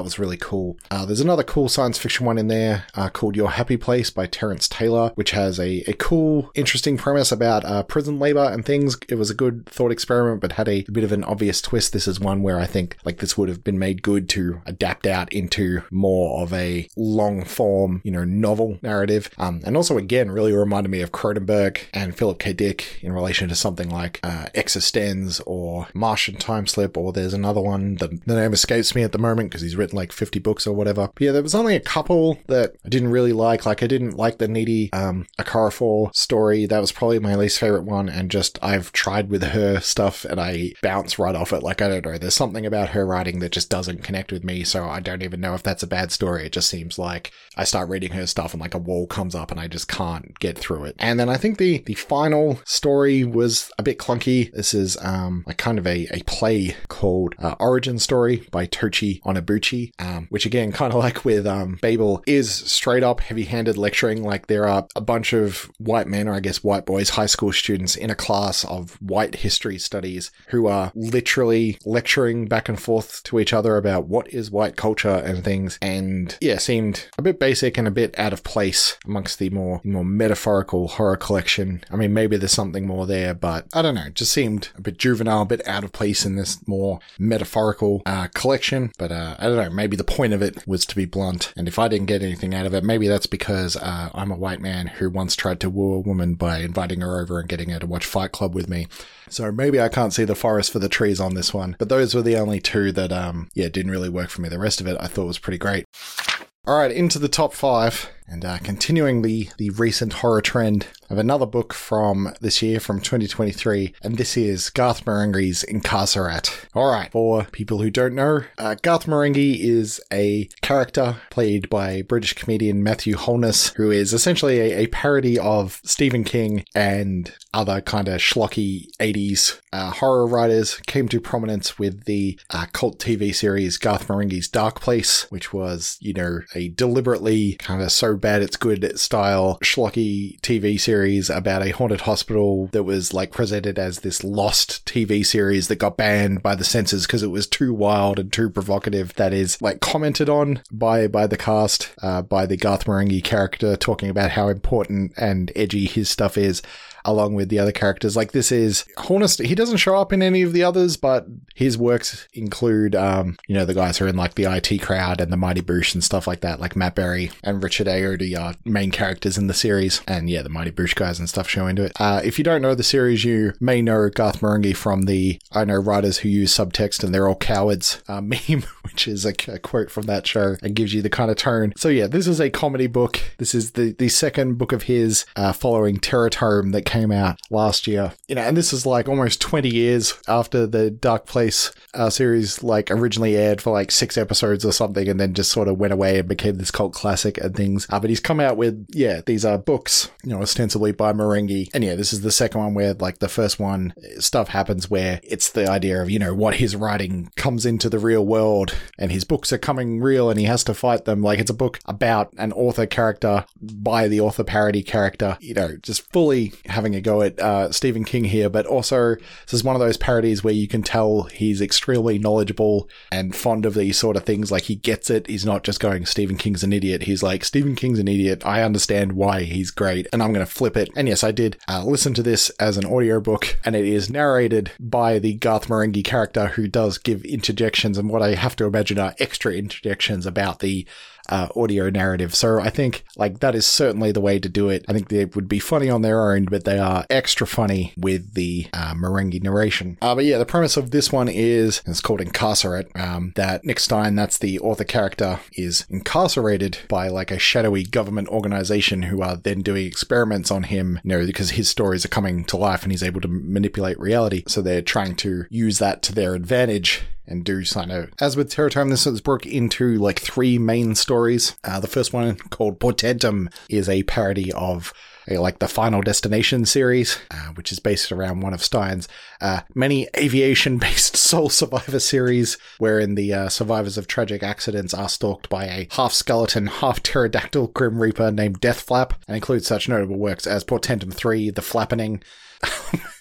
that was really cool. Uh, there's another cool science fiction one in there uh, called Your Happy Place by Terrence Taylor, which has a, a cool, interesting premise about uh, prison labor and things. It was a good thought experiment, but had a, a bit of an obvious twist. This is one where I think like this would have been made good to adapt out into more of a long form, you know, novel narrative. Um, and also, again, really reminded me of Cronenberg and Philip K. Dick in relation to something like uh, Existenz or Martian Time Slip, or there's another one that the name escapes me at the moment because he's written like fifty books or whatever. But yeah, there was only a couple that I didn't really like. Like I didn't like the Needy um, Okorafor story. That was probably my least favorite one, and just I've tried with her stuff and I bounce right off it. Like, I don't know, there's something about her writing that just doesn't connect with me, so I don't even know if that's a bad story. It just seems like I start reading her stuff and like a wall comes up and I just can't get through it. And then I think the the final story was a bit clunky. This is um like kind of a, a play called uh, Origin Story by Tochi Onobuchi, um, which again, kind of like with um Babel, is straight up heavy-handed lecturing. Like there are a bunch of white men, or I guess white boys, high school students in a class of white history studies who are literally lecturing back and forth to each other about what is white culture and things. And yeah, seemed a bit basic and a bit out of place amongst the more more metaphorical horror collection. I mean, maybe there's something more there, but I don't know. It just seemed a bit juvenile, a bit out of place in this more metaphorical uh, collection. But uh, I don't know. Maybe the point of it was to be blunt. And if I didn't get anything out of it, maybe that's because uh, I'm a white man who once tried to woo a woman by inviting her over and getting her to watch Fight Club with me. So maybe I can't see the forest for the trees on this one. But those were the only two that, um, yeah, didn't really work for me. The rest of it I thought was pretty great. All right, into the top five, and uh, continuing the, the recent horror trend of another book from this year, from twenty twenty-three, and this is Garth Marenghi's Incarcerate. All right, for people who don't know, uh, Garth Marenghi is a character played by British comedian Matthew Holness, who is essentially a, a parody of Stephen King and other kind of schlocky eighties uh, horror writers. Came to prominence with the uh, cult T V series Garth Marenghi's Dark Place, which was, you know, a deliberately kind of so bad it's good style schlocky T V series about a haunted hospital that was like presented as this lost T V series that got banned by the censors because it was too wild and too provocative. That is like commented on by by the cast, uh, by the Garth Marenghi character, talking about how important and edgy his stuff is, along with the other characters. Like, this is honest. He doesn't show up in any of the others, but his works include, um, you know, the guys who are in like the I T Crowd and the Mighty Boosh and stuff like that. Like Matt Berry and Richard Ayoade are main characters in the series. And yeah, the Mighty Boosh guys and stuff show into it. Uh, if you don't know the series, you may know Garth Marenghi from the I know writers who use subtext and they're all cowards uh, meme, which is a, a quote from that show and gives you the kind of tone. So yeah, this is a comedy book. This is the, the second book of his uh, following Terror Tome that came out last year. You know, and this is like almost twenty years after the Dark Place uh, series like originally aired for like six episodes or something and then just sort of went away and became this cult classic and things. Uh, but he's come out with, yeah, these are books, you know, ostensibly by Marenghi. And yeah, this is the second one where like the first one, stuff happens where it's the idea of, you know, what his writing comes into the real world and his books are coming real and he has to fight them. Like, it's a book about an author character by the author parody character, you know, just fully having a go at uh, Stephen King here. But also, this is one of those parodies where you can tell he's extremely knowledgeable and fond of these sort of things. Like, he gets it. He's not just going, Stephen King's an idiot. He's like, Stephen King's an idiot. I understand why he's great and I'm going to flip it. And yes, I did uh, listen to this as an audiobook, and it is narrated by the Garth Marenghi character, who does give interjections and what I have to imagine are extra interjections about the Uh, audio narrative. So I think like that is certainly the way to do it. I think they would be funny on their own, but they are extra funny with the uh, Marenghi narration. Uh, but yeah, the premise of this one is, it's called Incarcerate, um, that Nick Stein, that's the author character, is incarcerated by like a shadowy government organization who are then doing experiments on him, you know, because his stories are coming to life and he's able to manipulate reality. So they're trying to use that to their advantage and do kind of, as with Terror Tome, this is broke into like three main stories. Uh, the first one, called Portentum, is a parody of a, like the Final Destination series, uh, which is based around one of Stein's uh, many aviation-based Soul Survivor series, wherein the uh, survivors of tragic accidents are stalked by a half-skeleton, half-pterodactyl Grim Reaper named Deathflap, and includes such notable works as Portentum three, The Flappening,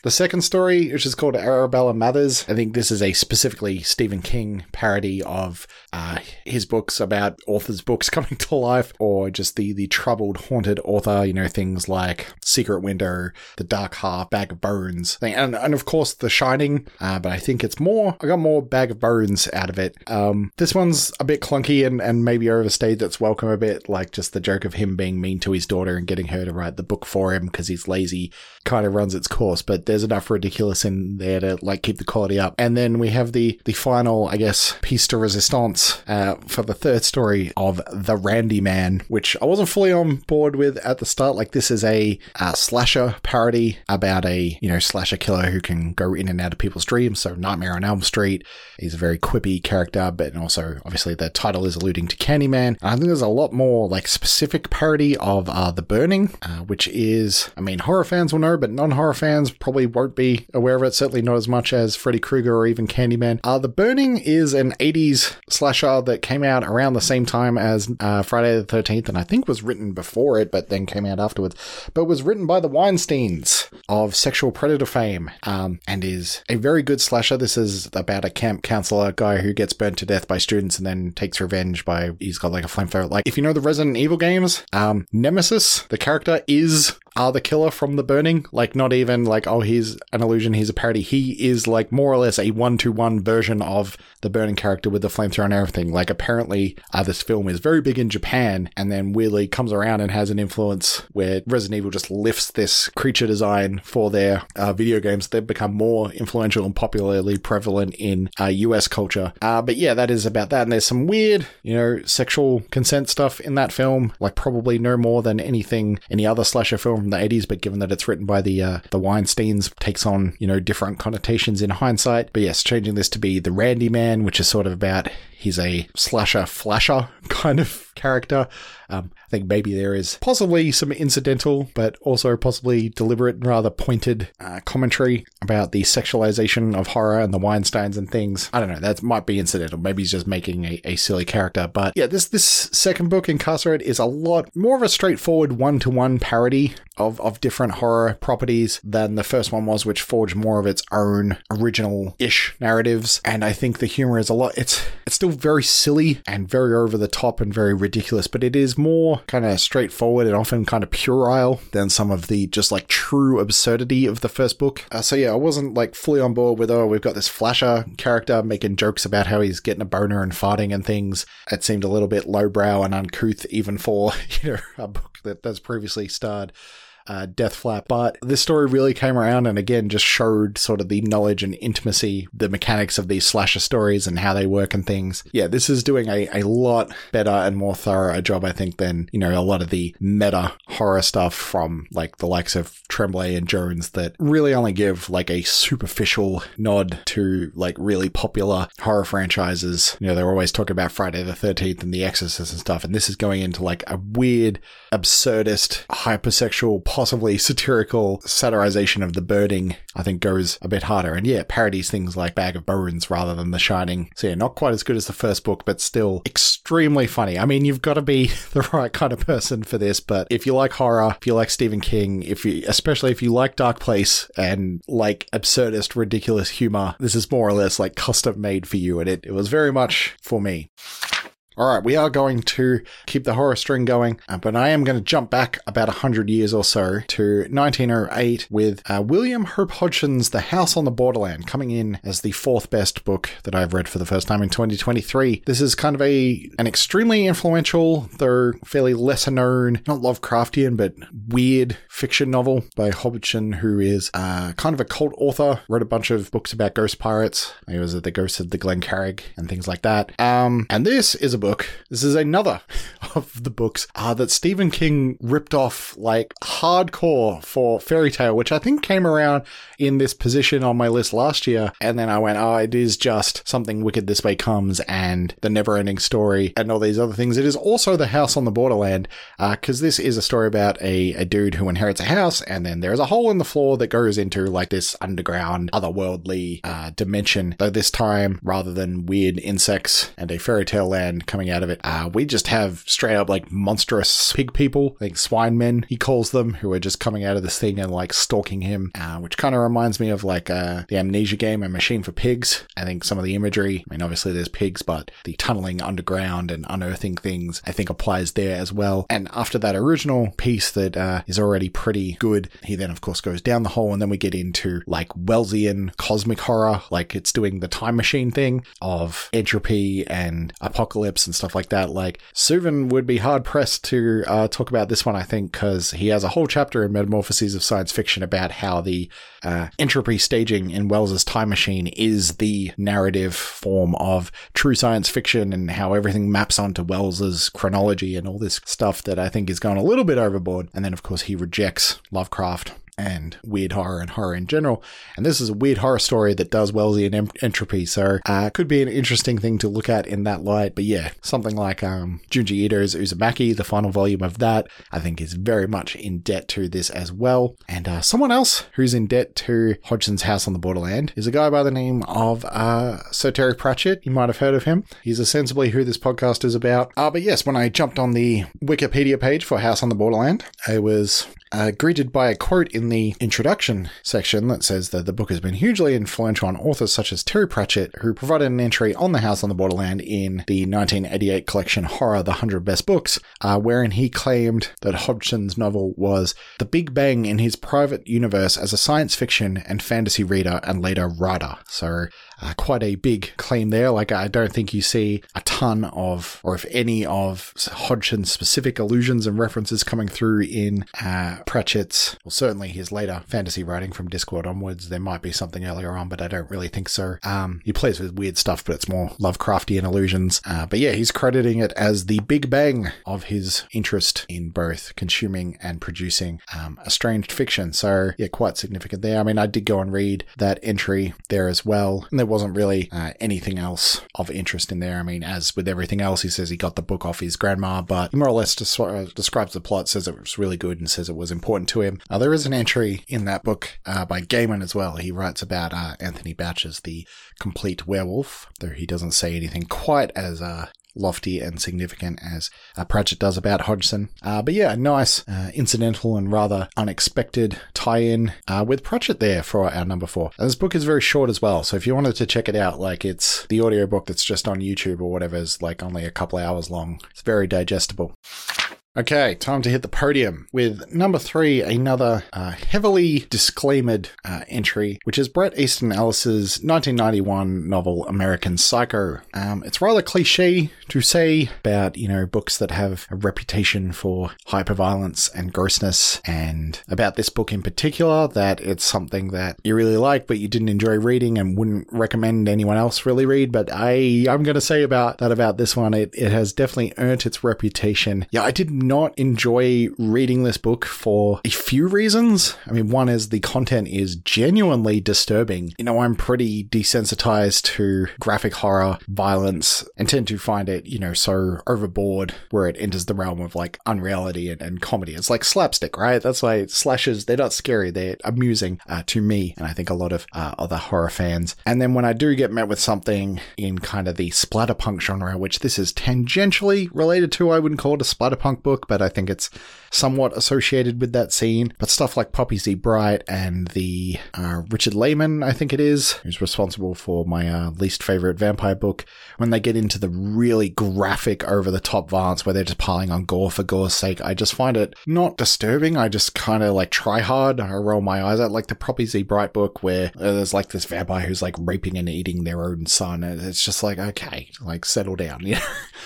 The second story, which is called Arabella Mathers, I think this is a specifically Stephen King parody of uh, his books about authors' books coming to life, or just the, the troubled, haunted author, you know, things like Secret Window, The Dark Half, Bag of Bones, and, and of course The Shining, uh, but I think it's more, I got more Bag of Bones out of it. Um, this one's a bit clunky and, and maybe overstayed its welcome a bit, like just the joke of him being mean to his daughter and getting her to write the book for him because he's lazy kind of runs its course, but there's enough ridiculous in there to like keep the quality up. And then we have the the final, I guess, piece de resistance uh, for the third story of The Randy Man, which I wasn't fully on board with at the start. Like, this is a uh, slasher parody about a, you know, slasher killer who can go in and out of people's dreams. So Nightmare on Elm Street. He's a very quippy character, but also obviously the title is alluding to Candyman. And I think there's a lot more like specific parody of uh, The Burning, uh, which is, I mean, horror fans will know, but non-horror fans probably won't be aware of it, certainly not as much as Freddy Krueger or even Candyman. Uh, The Burning is an eighties slasher that came out around the same time as uh, Friday the thirteenth, and I think was written before it, but then came out afterwards, but was written by the Weinsteins of sexual predator fame, um, and is a very good slasher. This is about a camp counselor guy who gets burnt to death by students and then takes revenge by, he's got like a flamethrower. Like, if you know the Resident Evil games, um, Nemesis, the character, is are the killer from The Burning. Like, not even like, oh, he's an illusion, he's a parody. He is like more or less a one-to-one version of the Burning character with the flamethrower and everything. Like, apparently uh, this film is very big in Japan and then weirdly comes around and has an influence where Resident Evil just lifts this creature design for their uh, video games. They've become more influential and popularly prevalent in uh, U S culture. Uh, but yeah, that is about that. And there's some weird, you know, sexual consent stuff in that film, like probably no more than anything, any other slasher film from the eighties, but given that it's written by the uh, the Weinsteins, takes on, you know, different connotations in hindsight. But yes, changing this to be The Randy Man, which is sort of about, he's a slasher flasher kind of character. Um, I think maybe there is possibly some incidental, but also possibly deliberate and rather pointed uh, commentary about the sexualization of horror and the Weinsteins and things. I don't know, that might be incidental. Maybe he's just making a, a silly character. But yeah, this this second book, Incarcerate, is a lot more of a straightforward one-to-one parody of, of different horror properties than the first one was, which forged more of its own original-ish narratives. And I think the humor is a lot, it's it's still very silly and very over the top and very ridiculous, but it is more kind of straightforward and often kind of puerile than some of the just like true absurdity of the first book. Uh, so yeah, I wasn't like fully on board with, oh, we've got this flasher character making jokes about how he's getting a boner and farting and things. It seemed a little bit lowbrow and uncouth even for, you know, a book that that's previously starred Uh, Death Flap. But this story really came around and again just showed sort of the knowledge and intimacy, the mechanics of these slasher stories and how they work and things. Yeah, this is doing a, a lot better and more thorough a job, I think, than, you know, a lot of the meta horror stuff from like the likes of Tremblay and Jones that really only give like a superficial nod to like really popular horror franchises. You know, they're always talking about Friday the thirteenth and The Exorcist and stuff, and this is going into like a weird, absurdist, hypersexual, possibly satirical satirization of The Burning. I think goes a bit harder, and yeah, parodies things like Bag of Bones rather than The Shining. So yeah, not quite as good as the first book, but still extremely funny. I mean, you've got to be the right kind of person for this, but if you like horror, if you like Stephen King, if you, especially if you like Dark Place and like absurdist, ridiculous humor, this is more or less like custom made for you, and it, it was very much for me. Alright, we are going to keep the horror string going, uh, but I am going to jump back about one hundred years or so to nineteen oh eight with uh, William Hope Hodgson's The House on the Borderland, coming in as the fourth best book that I've read for the first time in twenty twenty-three. This is kind of a an extremely influential, though fairly lesser known, not Lovecraftian, but weird fiction novel by Hodgson, who is uh, kind of a cult author, wrote a bunch of books about ghost pirates. He was at the Ghost of the Glencarrig and things like that. Um, and this is a book. This is another of the books uh, that Stephen King ripped off like hardcore for Fairy Tale, which I think came around in this position on my list last year. And then I went, oh, it is just Something Wicked This Way Comes and The Neverending Story and all these other things. It is also The House on the Borderland, because uh, this is a story about a, a dude who inherits a house, and then there's a hole in the floor that goes into like this underground, otherworldly uh, dimension. Though this time, rather than weird insects and a fairy tale land coming out of it. Uh, we just have straight up like monstrous pig people, like swine men, he calls them, who are just coming out of this thing and like stalking him, uh, which kind of reminds me of like uh, the Amnesia game, A Machine for Pigs. I think some of the imagery, I mean, obviously there's pigs, but the tunneling underground and unearthing things, I think applies there as well. And after that original piece that uh, is already pretty good, he then of course goes down the hole, and then we get into like Wellesian cosmic horror, like it's doing the time machine thing of entropy and apocalypse and stuff like that. Like Suvin would be hard pressed to uh, talk about this one, I think, because he has a whole chapter in Metamorphoses of Science Fiction about how the uh, entropy staging in Wells's time machine is the narrative form of true science fiction, and how everything maps onto Wells's chronology and all this stuff that I think is going a little bit overboard. And then of course he rejects Lovecraft and weird horror and horror in general. And this is a weird horror story that does Wellesian em- entropy, so uh, could be an interesting thing to look at in that light. But yeah, something like um, Junji Ito's Uzumaki, the final volume of that, I think is very much in debt to this as well. And uh, someone else who's in debt to Hodgson's House on the Borderland is a guy by the name of uh, Sir Terry Pratchett. You might have heard of him. He's ostensibly who this podcast is about. Uh, but yes, when I jumped on the Wikipedia page for House on the Borderland, I was Uh, greeted by a quote in the introduction section that says that the book has been hugely influential on authors such as Terry Pratchett, who provided an entry on the House on the Borderland in the nineteen eighty-eight collection Horror, the one hundred Best Books, uh, wherein he claimed that Hodgson's novel was the Big Bang in his private universe as a science fiction and fantasy reader and later writer. So Uh, quite a big claim there. Like, I don't think you see a ton of, or if any of, Hodgson's specific allusions and references coming through in uh, Pratchett's, well, certainly his later fantasy writing from Discworld onwards. There might be something earlier on, but I don't really think so. Um, he plays with weird stuff, but it's more Lovecraftian allusions. Uh, but yeah, he's crediting it as the Big Bang of his interest in both consuming and producing um, estranged fiction. So yeah, quite significant there. I mean, I did go and read that entry there as well, and there wasn't really uh, anything else of interest in there. I mean, as with everything else, he says he got the book off his grandma, but he more or less des- uh, describes the plot, says it was really good, and says it was important to him. Uh, there is an entry in that book uh, by Gaiman as well. He writes about uh, Anthony Batch's The Complete Werewolf, though he doesn't say anything quite as uh, lofty and significant as uh, Pratchett does about Hodgson. Uh, but yeah, nice uh, incidental and rather unexpected tie-in uh, with Pratchett there for our number four. And this book is very short as well, so if you wanted to check it out, like, it's the audiobook that's just on YouTube or whatever is like only a couple hours long. It's very digestible. Okay, time to hit the podium with number three, another uh, heavily disclaimed uh, entry, which is Bret Easton Ellis's nineteen ninety-one novel American Psycho. Um, it's rather cliche to say about, you know, books that have a reputation for hyperviolence and grossness, and about this book in particular, that it's something that you really like but you didn't enjoy reading and wouldn't recommend anyone else really read. But I, I'm going to say about that about this one, it, it has definitely earned its reputation. Yeah, I did not enjoy reading this book for a few reasons. I mean, one is the content is genuinely disturbing. You know, I'm pretty desensitized to graphic horror, violence, and tend to find it, you know, so overboard where it enters the realm of like unreality and, and comedy. It's like slapstick, right? That's why slashes, they're not scary, they're amusing uh, to me, and I think a lot of uh, other horror fans. And then when I do get met with something in kind of the splatterpunk genre, which this is tangentially related to, I wouldn't call it a splatterpunk book, but I think it's somewhat associated with that scene. But stuff like Poppy Z. Bright and the uh, Richard Lehman, I think it is, who's responsible for my uh, least favorite vampire book, when they get into the really graphic, over-the-top violence where they're just piling on gore for gore's sake, I just find it not disturbing. I just kind of like try hard. I roll my eyes at like the Poppy Z. Bright book where uh, there's like this vampire who's like raping and eating their own son. And it's just like, okay, like settle down, you know?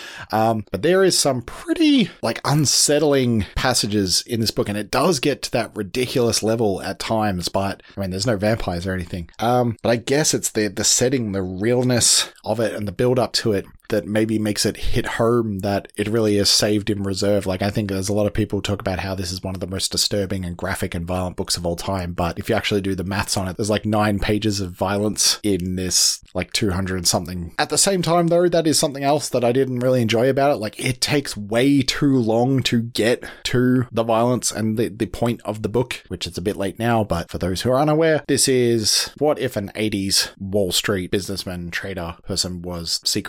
um, but there is some pretty like unsettling passages in this book, and it does get to that ridiculous level at times, but I mean, there's no vampires or anything. Um, but I guess it's the, the setting, the realness of it and the build up to it that maybe makes it hit home that it really is saved in reserve. Like, I think there's a lot of people talk about how this is one of the most disturbing and graphic and violent books of all time, but if you actually do the maths on it, there's like nine pages of violence in this like two hundred and something. At the same time though, that is something else that I didn't really enjoy about it. Like, it takes way too long to get to the violence and the, the point of the book, which is a bit late now, but for those who are unaware, this is what if an eighties Wall Street businessman, trader person was secretly a serial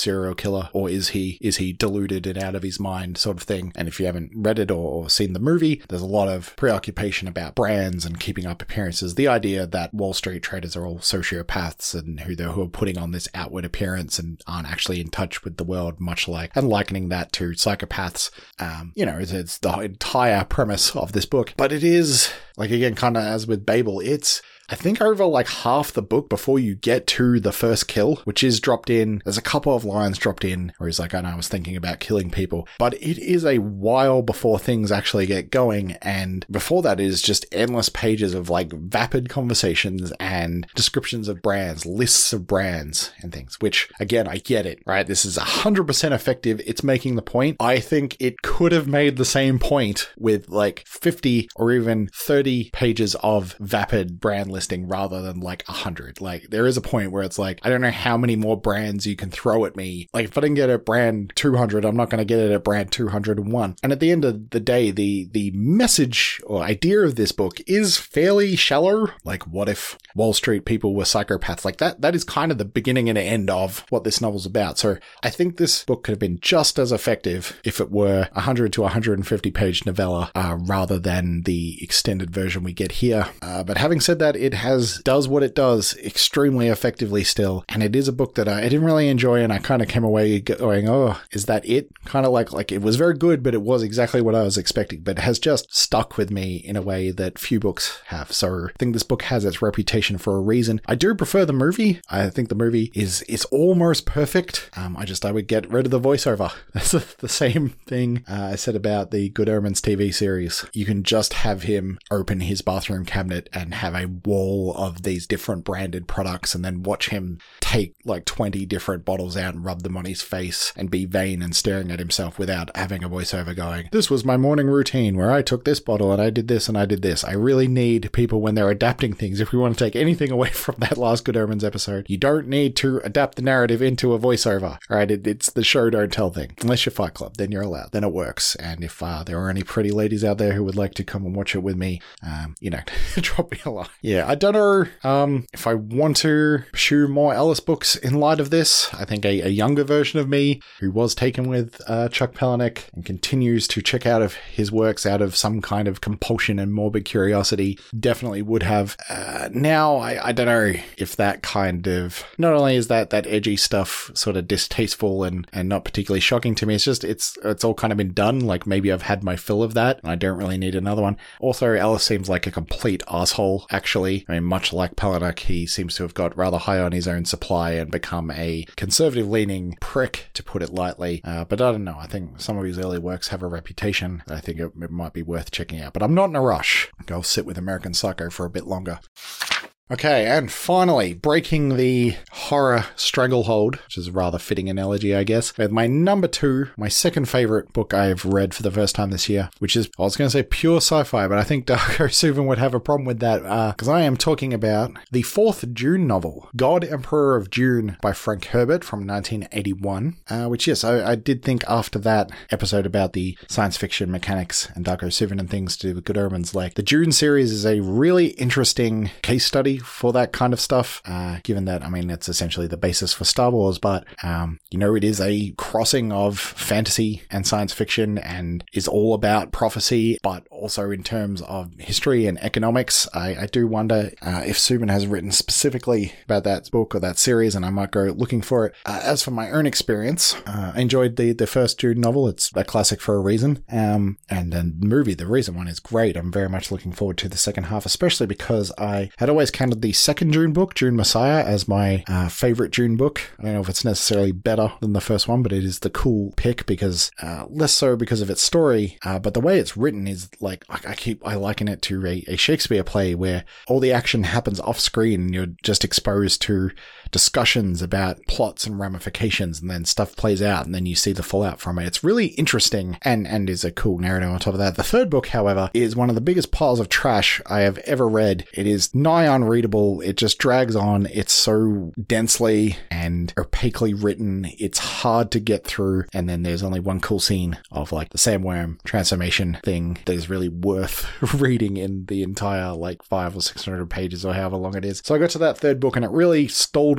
serial killer, or is he is he deluded and out of his mind sort of thing. And if you haven't read it or seen the movie, there's a lot of preoccupation about brands and keeping up appearances. The idea that Wall Street traders are all sociopaths and who they're who are putting on this outward appearance and aren't actually in touch with the world, much like, and likening that to psychopaths. Um, you know, it's, it's the entire premise of this book. But it is, like, again, kind of as with Babel, it's, I think, over like half the book before you get to the first kill, which is dropped in. There's a couple of lines dropped in where he's like, I know I was thinking about killing people, but it is a while before things actually get going. And before that is just endless pages of like vapid conversations and descriptions of brands, lists of brands and things, which again, I get it, right? This is one hundred percent effective. It's making the point. I think it could have made the same point with like fifty or even thirty pages of vapid brand lists rather than like a hundred. Like, there is a point where it's like, I don't know how many more brands you can throw at me. Like, if I didn't get it at brand two hundred, I'm not going to get it at brand two hundred one. And at the end of the day, the the message or idea of this book is fairly shallow. Like, what if Wall Street people were psychopaths? Like, that that is kind of the beginning and end of what this novel's about. So I think this book could have been just as effective if it were a one hundred to one hundred fifty page novella uh, rather than the extended version we get here. Uh, but having said that, it It has does what it does extremely effectively still, and it is a book that I, I didn't really enjoy, and I kind of came away going, oh, is that it? Kind of like like it was very good, but it was exactly what I was expecting, but it has just stuck with me in a way that few books have. So I think this book has its reputation for a reason. I do prefer the movie. I think the movie is is almost perfect. Um, I just I would get rid of the voiceover. That's the same thing uh, I said about the Good Omens T V series. You can just have him open his bathroom cabinet and have a wall of these different branded products and then watch him take like twenty different bottles out and rub them on his face and be vain and staring at himself without having a voiceover going, this was my morning routine where I took this bottle and I did this and I did this. I really need people when they're adapting things. If we want to take anything away from that last Good Omens episode, you don't need to adapt the narrative into a voiceover, right? It, it's the show don't tell thing. Unless you're Fight Club, then you're allowed. Then it works. And if uh, there are any pretty ladies out there who would like to come and watch it with me, um, you know, drop me a line. Yeah, I don't know um, if I want to pursue more Ellis books in light of this. I think a, a younger version of me who was taken with uh, Chuck Palahniuk and continues to check out of his works out of some kind of compulsion and morbid curiosity definitely would have. Uh, now, I, I don't know if that kind of, not only is that that edgy stuff sort of distasteful and, and not particularly shocking to me, it's just, it's it's all kind of been done. Like, maybe I've had my fill of that and I don't really need another one. Also, Ellis seems like a complete asshole, actually. I mean, much like Palahniuk, he seems to have got rather high on his own supply and become a conservative-leaning prick, to put it lightly. Uh, but I don't know. I think some of his early works have a reputation. I think it, it might be worth checking out. But I'm not in a rush. I'll sit with American Psycho for a bit longer. Okay, and finally, breaking the horror stranglehold, which is a rather fitting analogy, I guess, with my number two, my second favorite book I've read for the first time this year, which is, I was going to say pure sci-fi, but I think Darko Suvin would have a problem with that, because uh, I am talking about the fourth Dune novel, God, Emperor of Dune, by Frank Herbert from nineteen eighty-one, uh, which, yes, I, I did think after that episode about the science fiction mechanics and Darko Suvin and things to do with Good Omens, like, the Dune series is a really interesting case study for that kind of stuff, uh, given that, I mean, it's essentially the basis for Star Wars, but, um, you know, it is a crossing of fantasy and science fiction and is all about prophecy, but also in terms of history and economics. I, I do wonder uh, if Suvin has written specifically about that book or that series, and I might go looking for it. Uh, as for my own experience, uh, I enjoyed the, the first Dune novel. It's a classic for a reason. Um, and then the movie, the recent one, is great. I'm very much looking forward to the second half, especially because I had always counted the second Dune book, Dune Messiah, as my uh, favorite Dune book. I don't know if it's necessarily better than the first one, but it is the cool pick because, uh, less so because of its story, uh, but the way it's written is like, I, I keep, I liken it to a, a Shakespeare play where all the action happens off screen and you're just exposed to discussions about plots and ramifications, and then stuff plays out and then you see the fallout from it. It's really interesting and, and is a cool narrative on top of that. The third book, however, is one of the biggest piles of trash I have ever read. It is nigh unreadable. It just drags on. It's so densely and opaquely written. It's hard to get through. And then there's only one cool scene of like the sandworm transformation thing that is really worth reading in the entire like five or six hundred pages or however long it is. So I got to that third book and it really stalled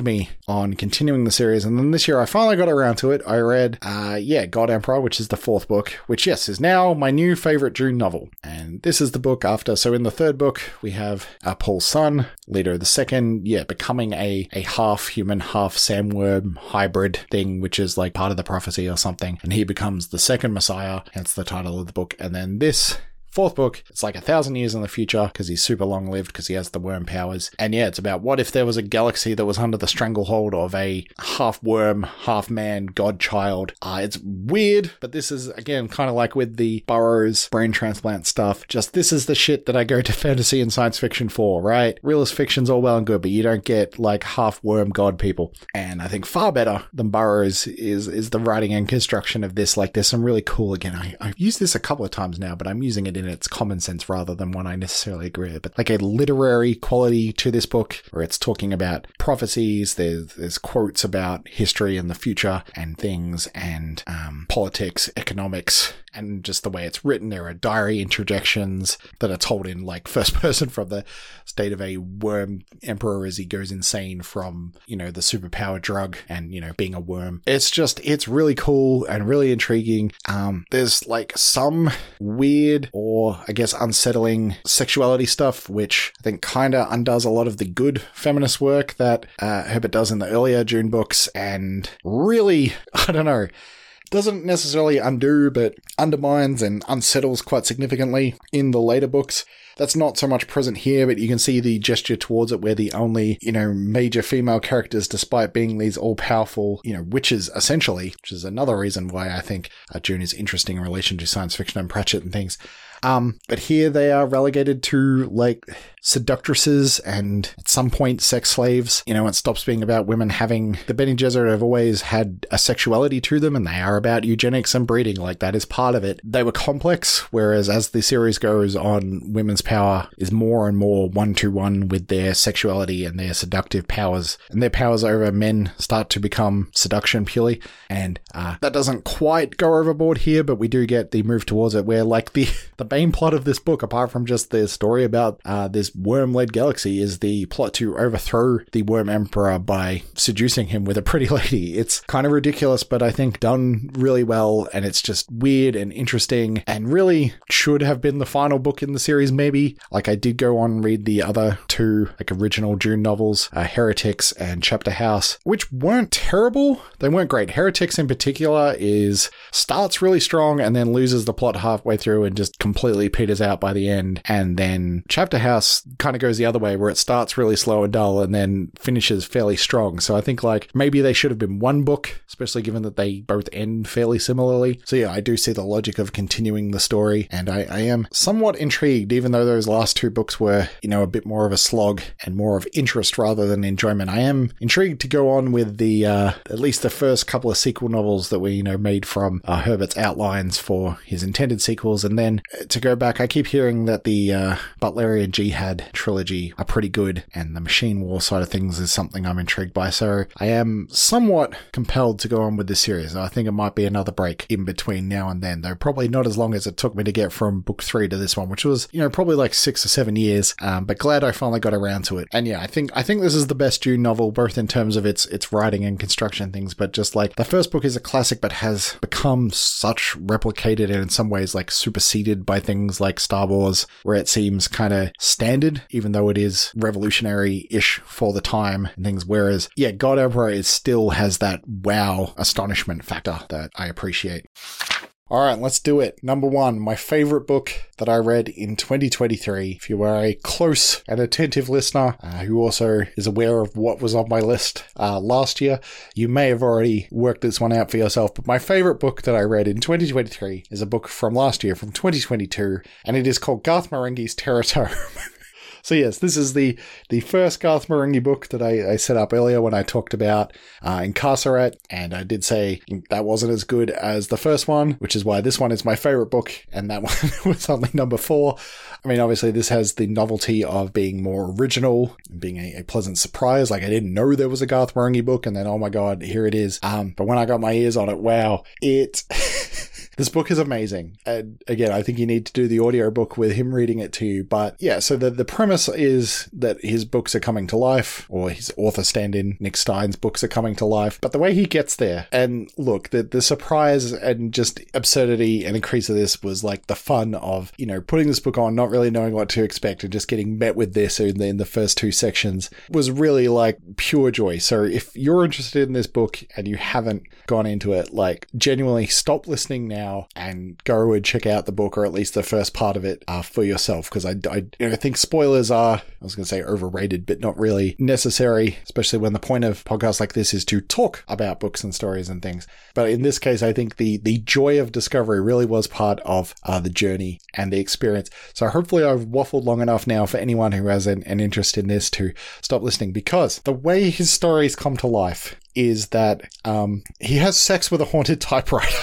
sold me on continuing the series. And then this year I finally got around to it. I read, uh, yeah, God Emperor, which is the fourth book, which, yes, is now my new favorite Dune novel. And this is the book after. So in the third book, we have uh, Paul's son, Leto the Second, yeah, becoming a, a half-human, half-sandworm hybrid thing, which is like part of the prophecy or something. And he becomes the second Messiah, hence the title of the book. And then this fourth book, it's like a thousand years in the future because he's super long-lived because he has the worm powers. And yeah, it's about what if there was a galaxy that was under the stranglehold of a half-worm, half-man godchild. Uh, it's weird, but this is, again, kind of like with the Burroughs brain transplant stuff. Just this is the shit that I go to fantasy and science fiction for, right? Realist fiction's all well and good, but you don't get like half-worm god people. And I think far better than Burroughs is is the writing and construction of this. Like, there's some really cool, again, I, I've used this a couple of times now, but I'm using it in its common sense rather than one I necessarily agree with. But like a literary quality to this book where it's talking about prophecies, there's, there's quotes about history and the future and things and um, politics, economics, and just the way it's written. There are diary interjections that are told in like first person from the state of a worm emperor as he goes insane from, you know, the superpower drug and, you know, being a worm. It's just, it's really cool and really intriguing. Um, there's like some weird or I guess unsettling sexuality stuff, which I think kind of undoes a lot of the good feminist work that uh, Herbert does in the earlier Dune books, and really, I don't know, doesn't necessarily undo, but undermines and unsettles quite significantly in the later books. That's not so much present here, but you can see the gesture towards it where the only, you know, major female characters, despite being these all-powerful, you know, witches, essentially, which is another reason why I think uh, Dune is interesting in relation to science fiction and Pratchett and things. Um, but here they are relegated to, like, seductresses and at some point sex slaves. You know, it stops being about women having... The Bene Gesserit have always had a sexuality to them, and they are about eugenics and breeding. Like, that is part of it. They were complex, whereas as the series goes on, women's power is more and more one-to-one with their sexuality and their seductive powers. And their powers over men start to become seduction purely. And uh, that doesn't quite go overboard here, but we do get the move towards it where, like, the... the main plot of this book, apart from just the story about uh, this worm-led galaxy, is the plot to overthrow the worm emperor by seducing him with a pretty lady. It's kind of ridiculous, but I think done really well, and it's just weird and interesting, and really should have been the final book in the series, maybe. Like, I did go on and read the other two, like, original Dune novels, uh, Heretics and Chapter House, which weren't terrible. They weren't great. Heretics in particular is starts really strong and then loses the plot halfway through and just completely completely peters out by the end. And then Chapter House kind of goes the other way, where it starts really slow and dull and then finishes fairly strong. So I think like maybe they should have been one book, especially given that they both end fairly similarly. So yeah, I do see the logic of continuing the story, and I, I am somewhat intrigued, even though those last two books were, you know, a bit more of a slog and more of interest rather than enjoyment. I am intrigued to go on with the uh, at least the first couple of sequel novels that were, you know, made from uh, Herbert's outlines for his intended sequels. And then to go back, I keep hearing that the uh, Butlerian Jihad trilogy are pretty good, and the Machine War side of things is something I'm intrigued by. So I am somewhat compelled to go on with this series. I think it might be another break in between now and then, though probably not as long as it took me to get from book three to this one, which was, you know, probably like six or seven years. Um, but glad I finally got around to it. And yeah, I think I think this is the best Dune novel, both in terms of its its writing and construction and things, but just like the first book is a classic, but has become such replicated and in some ways like superseded by things like Star Wars, where it seems kind of standard, even though it is revolutionary-ish for the time and things. Whereas, yeah, God Emperor is still has that wow astonishment factor that I appreciate. All right, let's do it. Number one, my favorite book that I read in twenty twenty-three. If you are a close and attentive listener uh, who also is aware of what was on my list uh, last year, you may have already worked this one out for yourself. But my favorite book that I read in twenty twenty-three is a book from last year, from twenty twenty-two, and it is called Garth Marenghi's Terrortome. So yes, this is the, the first Garth Marenghi book that I, I set up earlier when I talked about uh, Incarcerate, and I did say that wasn't as good as the first one, which is why this one is my favorite book, and that one was only number four. I mean, obviously this has the novelty of being more original and being a, a pleasant surprise. Like, I didn't know there was a Garth Marenghi book, and then, oh my god, here it is. Um, but when I got my ears on it, wow, it... This book is amazing. And again, I think you need to do the audiobook with him reading it to you. But yeah, so the, the premise is that his books are coming to life, or his author stand-in, Nick Stein's books are coming to life. But the way he gets there, and look, the, the surprise and just absurdity and increase of this was like the fun of, you know, putting this book on, not really knowing what to expect and just getting met with this in the, in the first two sections was really like pure joy. So if you're interested in this book and you haven't gone into it, like genuinely stop listening now and go and check out the book, or at least the first part of it uh, for yourself. Because I, I, you know, I think spoilers are, I was going to say overrated, but not really necessary, especially when the point of podcasts like this is to talk about books and stories and things. But in this case, I think the, the joy of discovery really was part of uh, the journey and the experience. So hopefully I've waffled long enough now for anyone who has an, an interest in this to stop listening, because the way his stories come to life is that um, he has sex with a haunted typewriter.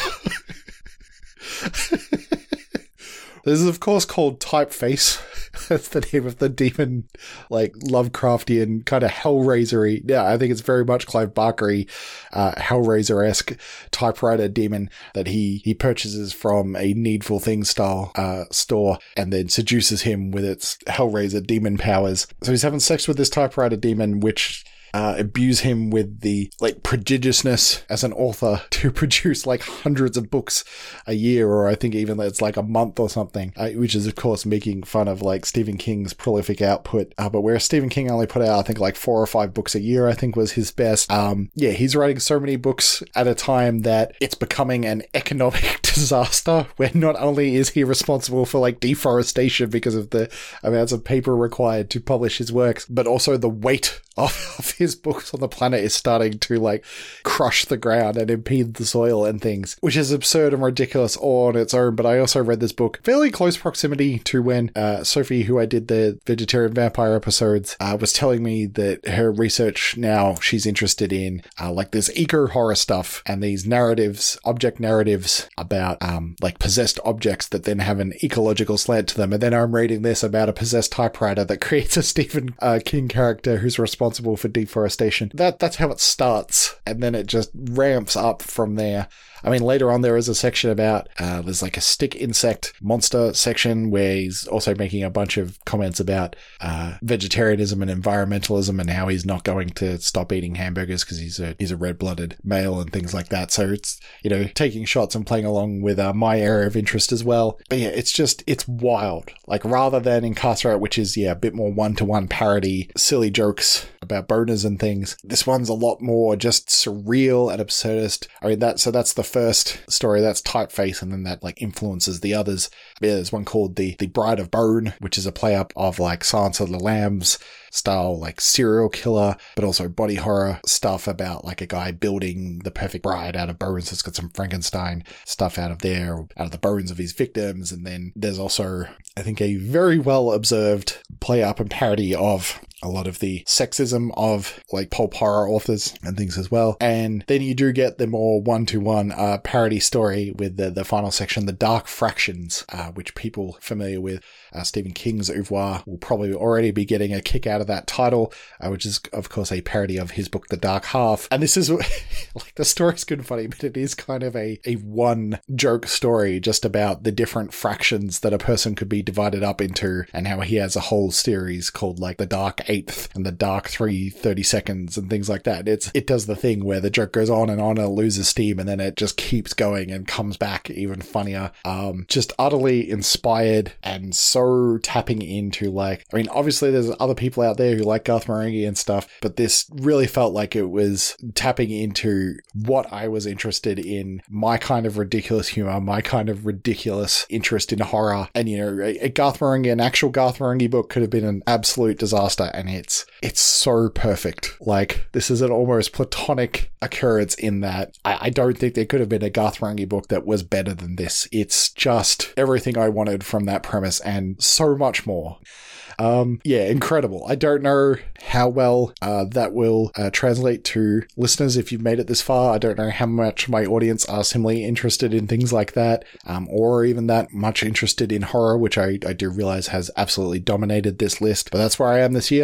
This is, of course, called Typeface. That's the name of the demon, like, Lovecraftian, kind of Hellraiser-y. Yeah, I think it's very much Clive Barker-y, uh, Hellraiser-esque typewriter demon that he, he purchases from a Needful Things style uh, store and then seduces him with its Hellraiser demon powers. So he's having sex with this typewriter demon, which Uh, abuse him with the like prodigiousness as an author to produce like hundreds of books a year, or I think even it's like a month or something, uh, which is of course making fun of like Stephen King's prolific output. Uh, but where Stephen King only put out, I think like four or five books a year, I think was his best. Um, yeah, he's writing so many books at a time that it's becoming an economic disaster, where not only is he responsible for like deforestation because of the amounts of paper required to publish his works, but also the weight of, of his books on the planet is starting to like crush the ground and impede the soil and things, which is absurd and ridiculous all on its own. But I also read this book fairly close proximity to when uh, Sophie, who I did the vegetarian vampire episodes, uh, was telling me that her research now she's interested in uh, like this eco horror stuff and these narratives, object narratives about um, like possessed objects that then have an ecological slant to them. And then I'm reading this about a possessed typewriter that creates a Stephen uh, King character who's responsible for deforestation. That that's how it starts, and then it just ramps up from there. I mean, later on there is a section about, uh, there's like a stick insect monster section where he's also making a bunch of comments about uh, vegetarianism and environmentalism and how he's not going to stop eating hamburgers because he's a he's a red-blooded male and things like that. So it's, you know, taking shots and playing along with uh, my area of interest as well. But yeah, it's just, it's wild. Like, rather than Incarcerate, which is, yeah, a bit more one-to-one parody, silly jokes about boners and things, this one's a lot more just surreal and absurdist. I mean, that so that's the first story, that's Typeface, and then that like influences the others. Yeah, there's one called the the Bride of Bone, which is a play up of like Silence of the Lambs style like serial killer, but also body horror stuff about like a guy building the perfect bride out of bones. It's got some Frankenstein stuff out of there, out of the bones of his victims. And then there's also, I think, a very well observed play up and parody of a lot of the sexism of like pulp horror authors and things as well. And then you do get the more one-to-one uh, parody story with the, the final section, The Dark Fractions, uh, which people familiar with uh, Stephen King's oeuvre will probably already be getting a kick out of that title, uh, which is of course a parody of his book, The Dark Half. And this is like, the story's good and funny, but it is kind of a, a one joke story just about the different fractions that a person could be divided up into, and how he has a whole series called like The Dark Eighth and The Dark Three thirty seconds and things like that. It's it does the thing where the joke goes on and on and it loses steam, and then it just keeps going and comes back even funnier. Um, just utterly inspired and so tapping into, like, I mean, obviously there's other people out there who like Garth Marenghi and stuff, but this really felt like it was tapping into what I was interested in, my kind of ridiculous humor, my kind of ridiculous interest in horror. And, you know, a, a Garth Marenghi, an actual Garth Marenghi book could have been an absolute disaster, and it's it's so perfect. Like, this is an almost platonic occurrence in that I, I don't think there could have been a Garth Marenghi book that was better than this. It's just everything I wanted from that premise and so much more. Um, yeah, incredible. I don't know how well uh, that will uh, translate to listeners if you've made it this far. I don't know how much my audience are similarly interested in things like that, um, or even that much interested in horror, which I, I do realize has absolutely dominated this list. But that's where I am this year.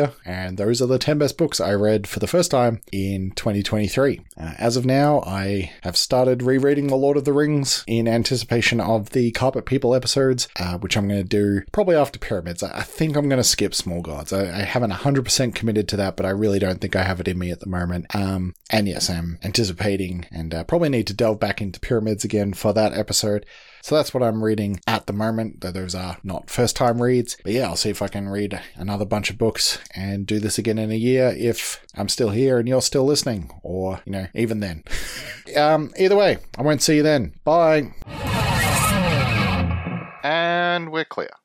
year, and those are the ten best books I read for the first time in twenty twenty-three. Uh, as of now, I have started rereading The Lord of the Rings in anticipation of the Carpet People episodes, uh, which I'm going to do probably after Pyramids. I, I think I'm going to skip Small Gods. I, I haven't one hundred percent committed to that, but I really don't think I have it in me at the moment. Um, and yes, I'm anticipating and uh, probably need to delve back into Pyramids again for that episode. So that's what I'm reading at the moment, though those are not first-time reads. But yeah, I'll see if I can read another bunch of books and do this again in a year if I'm still here and you're still listening, or, you know, even then. um, either way, I won't see you then. Bye. And we're clear.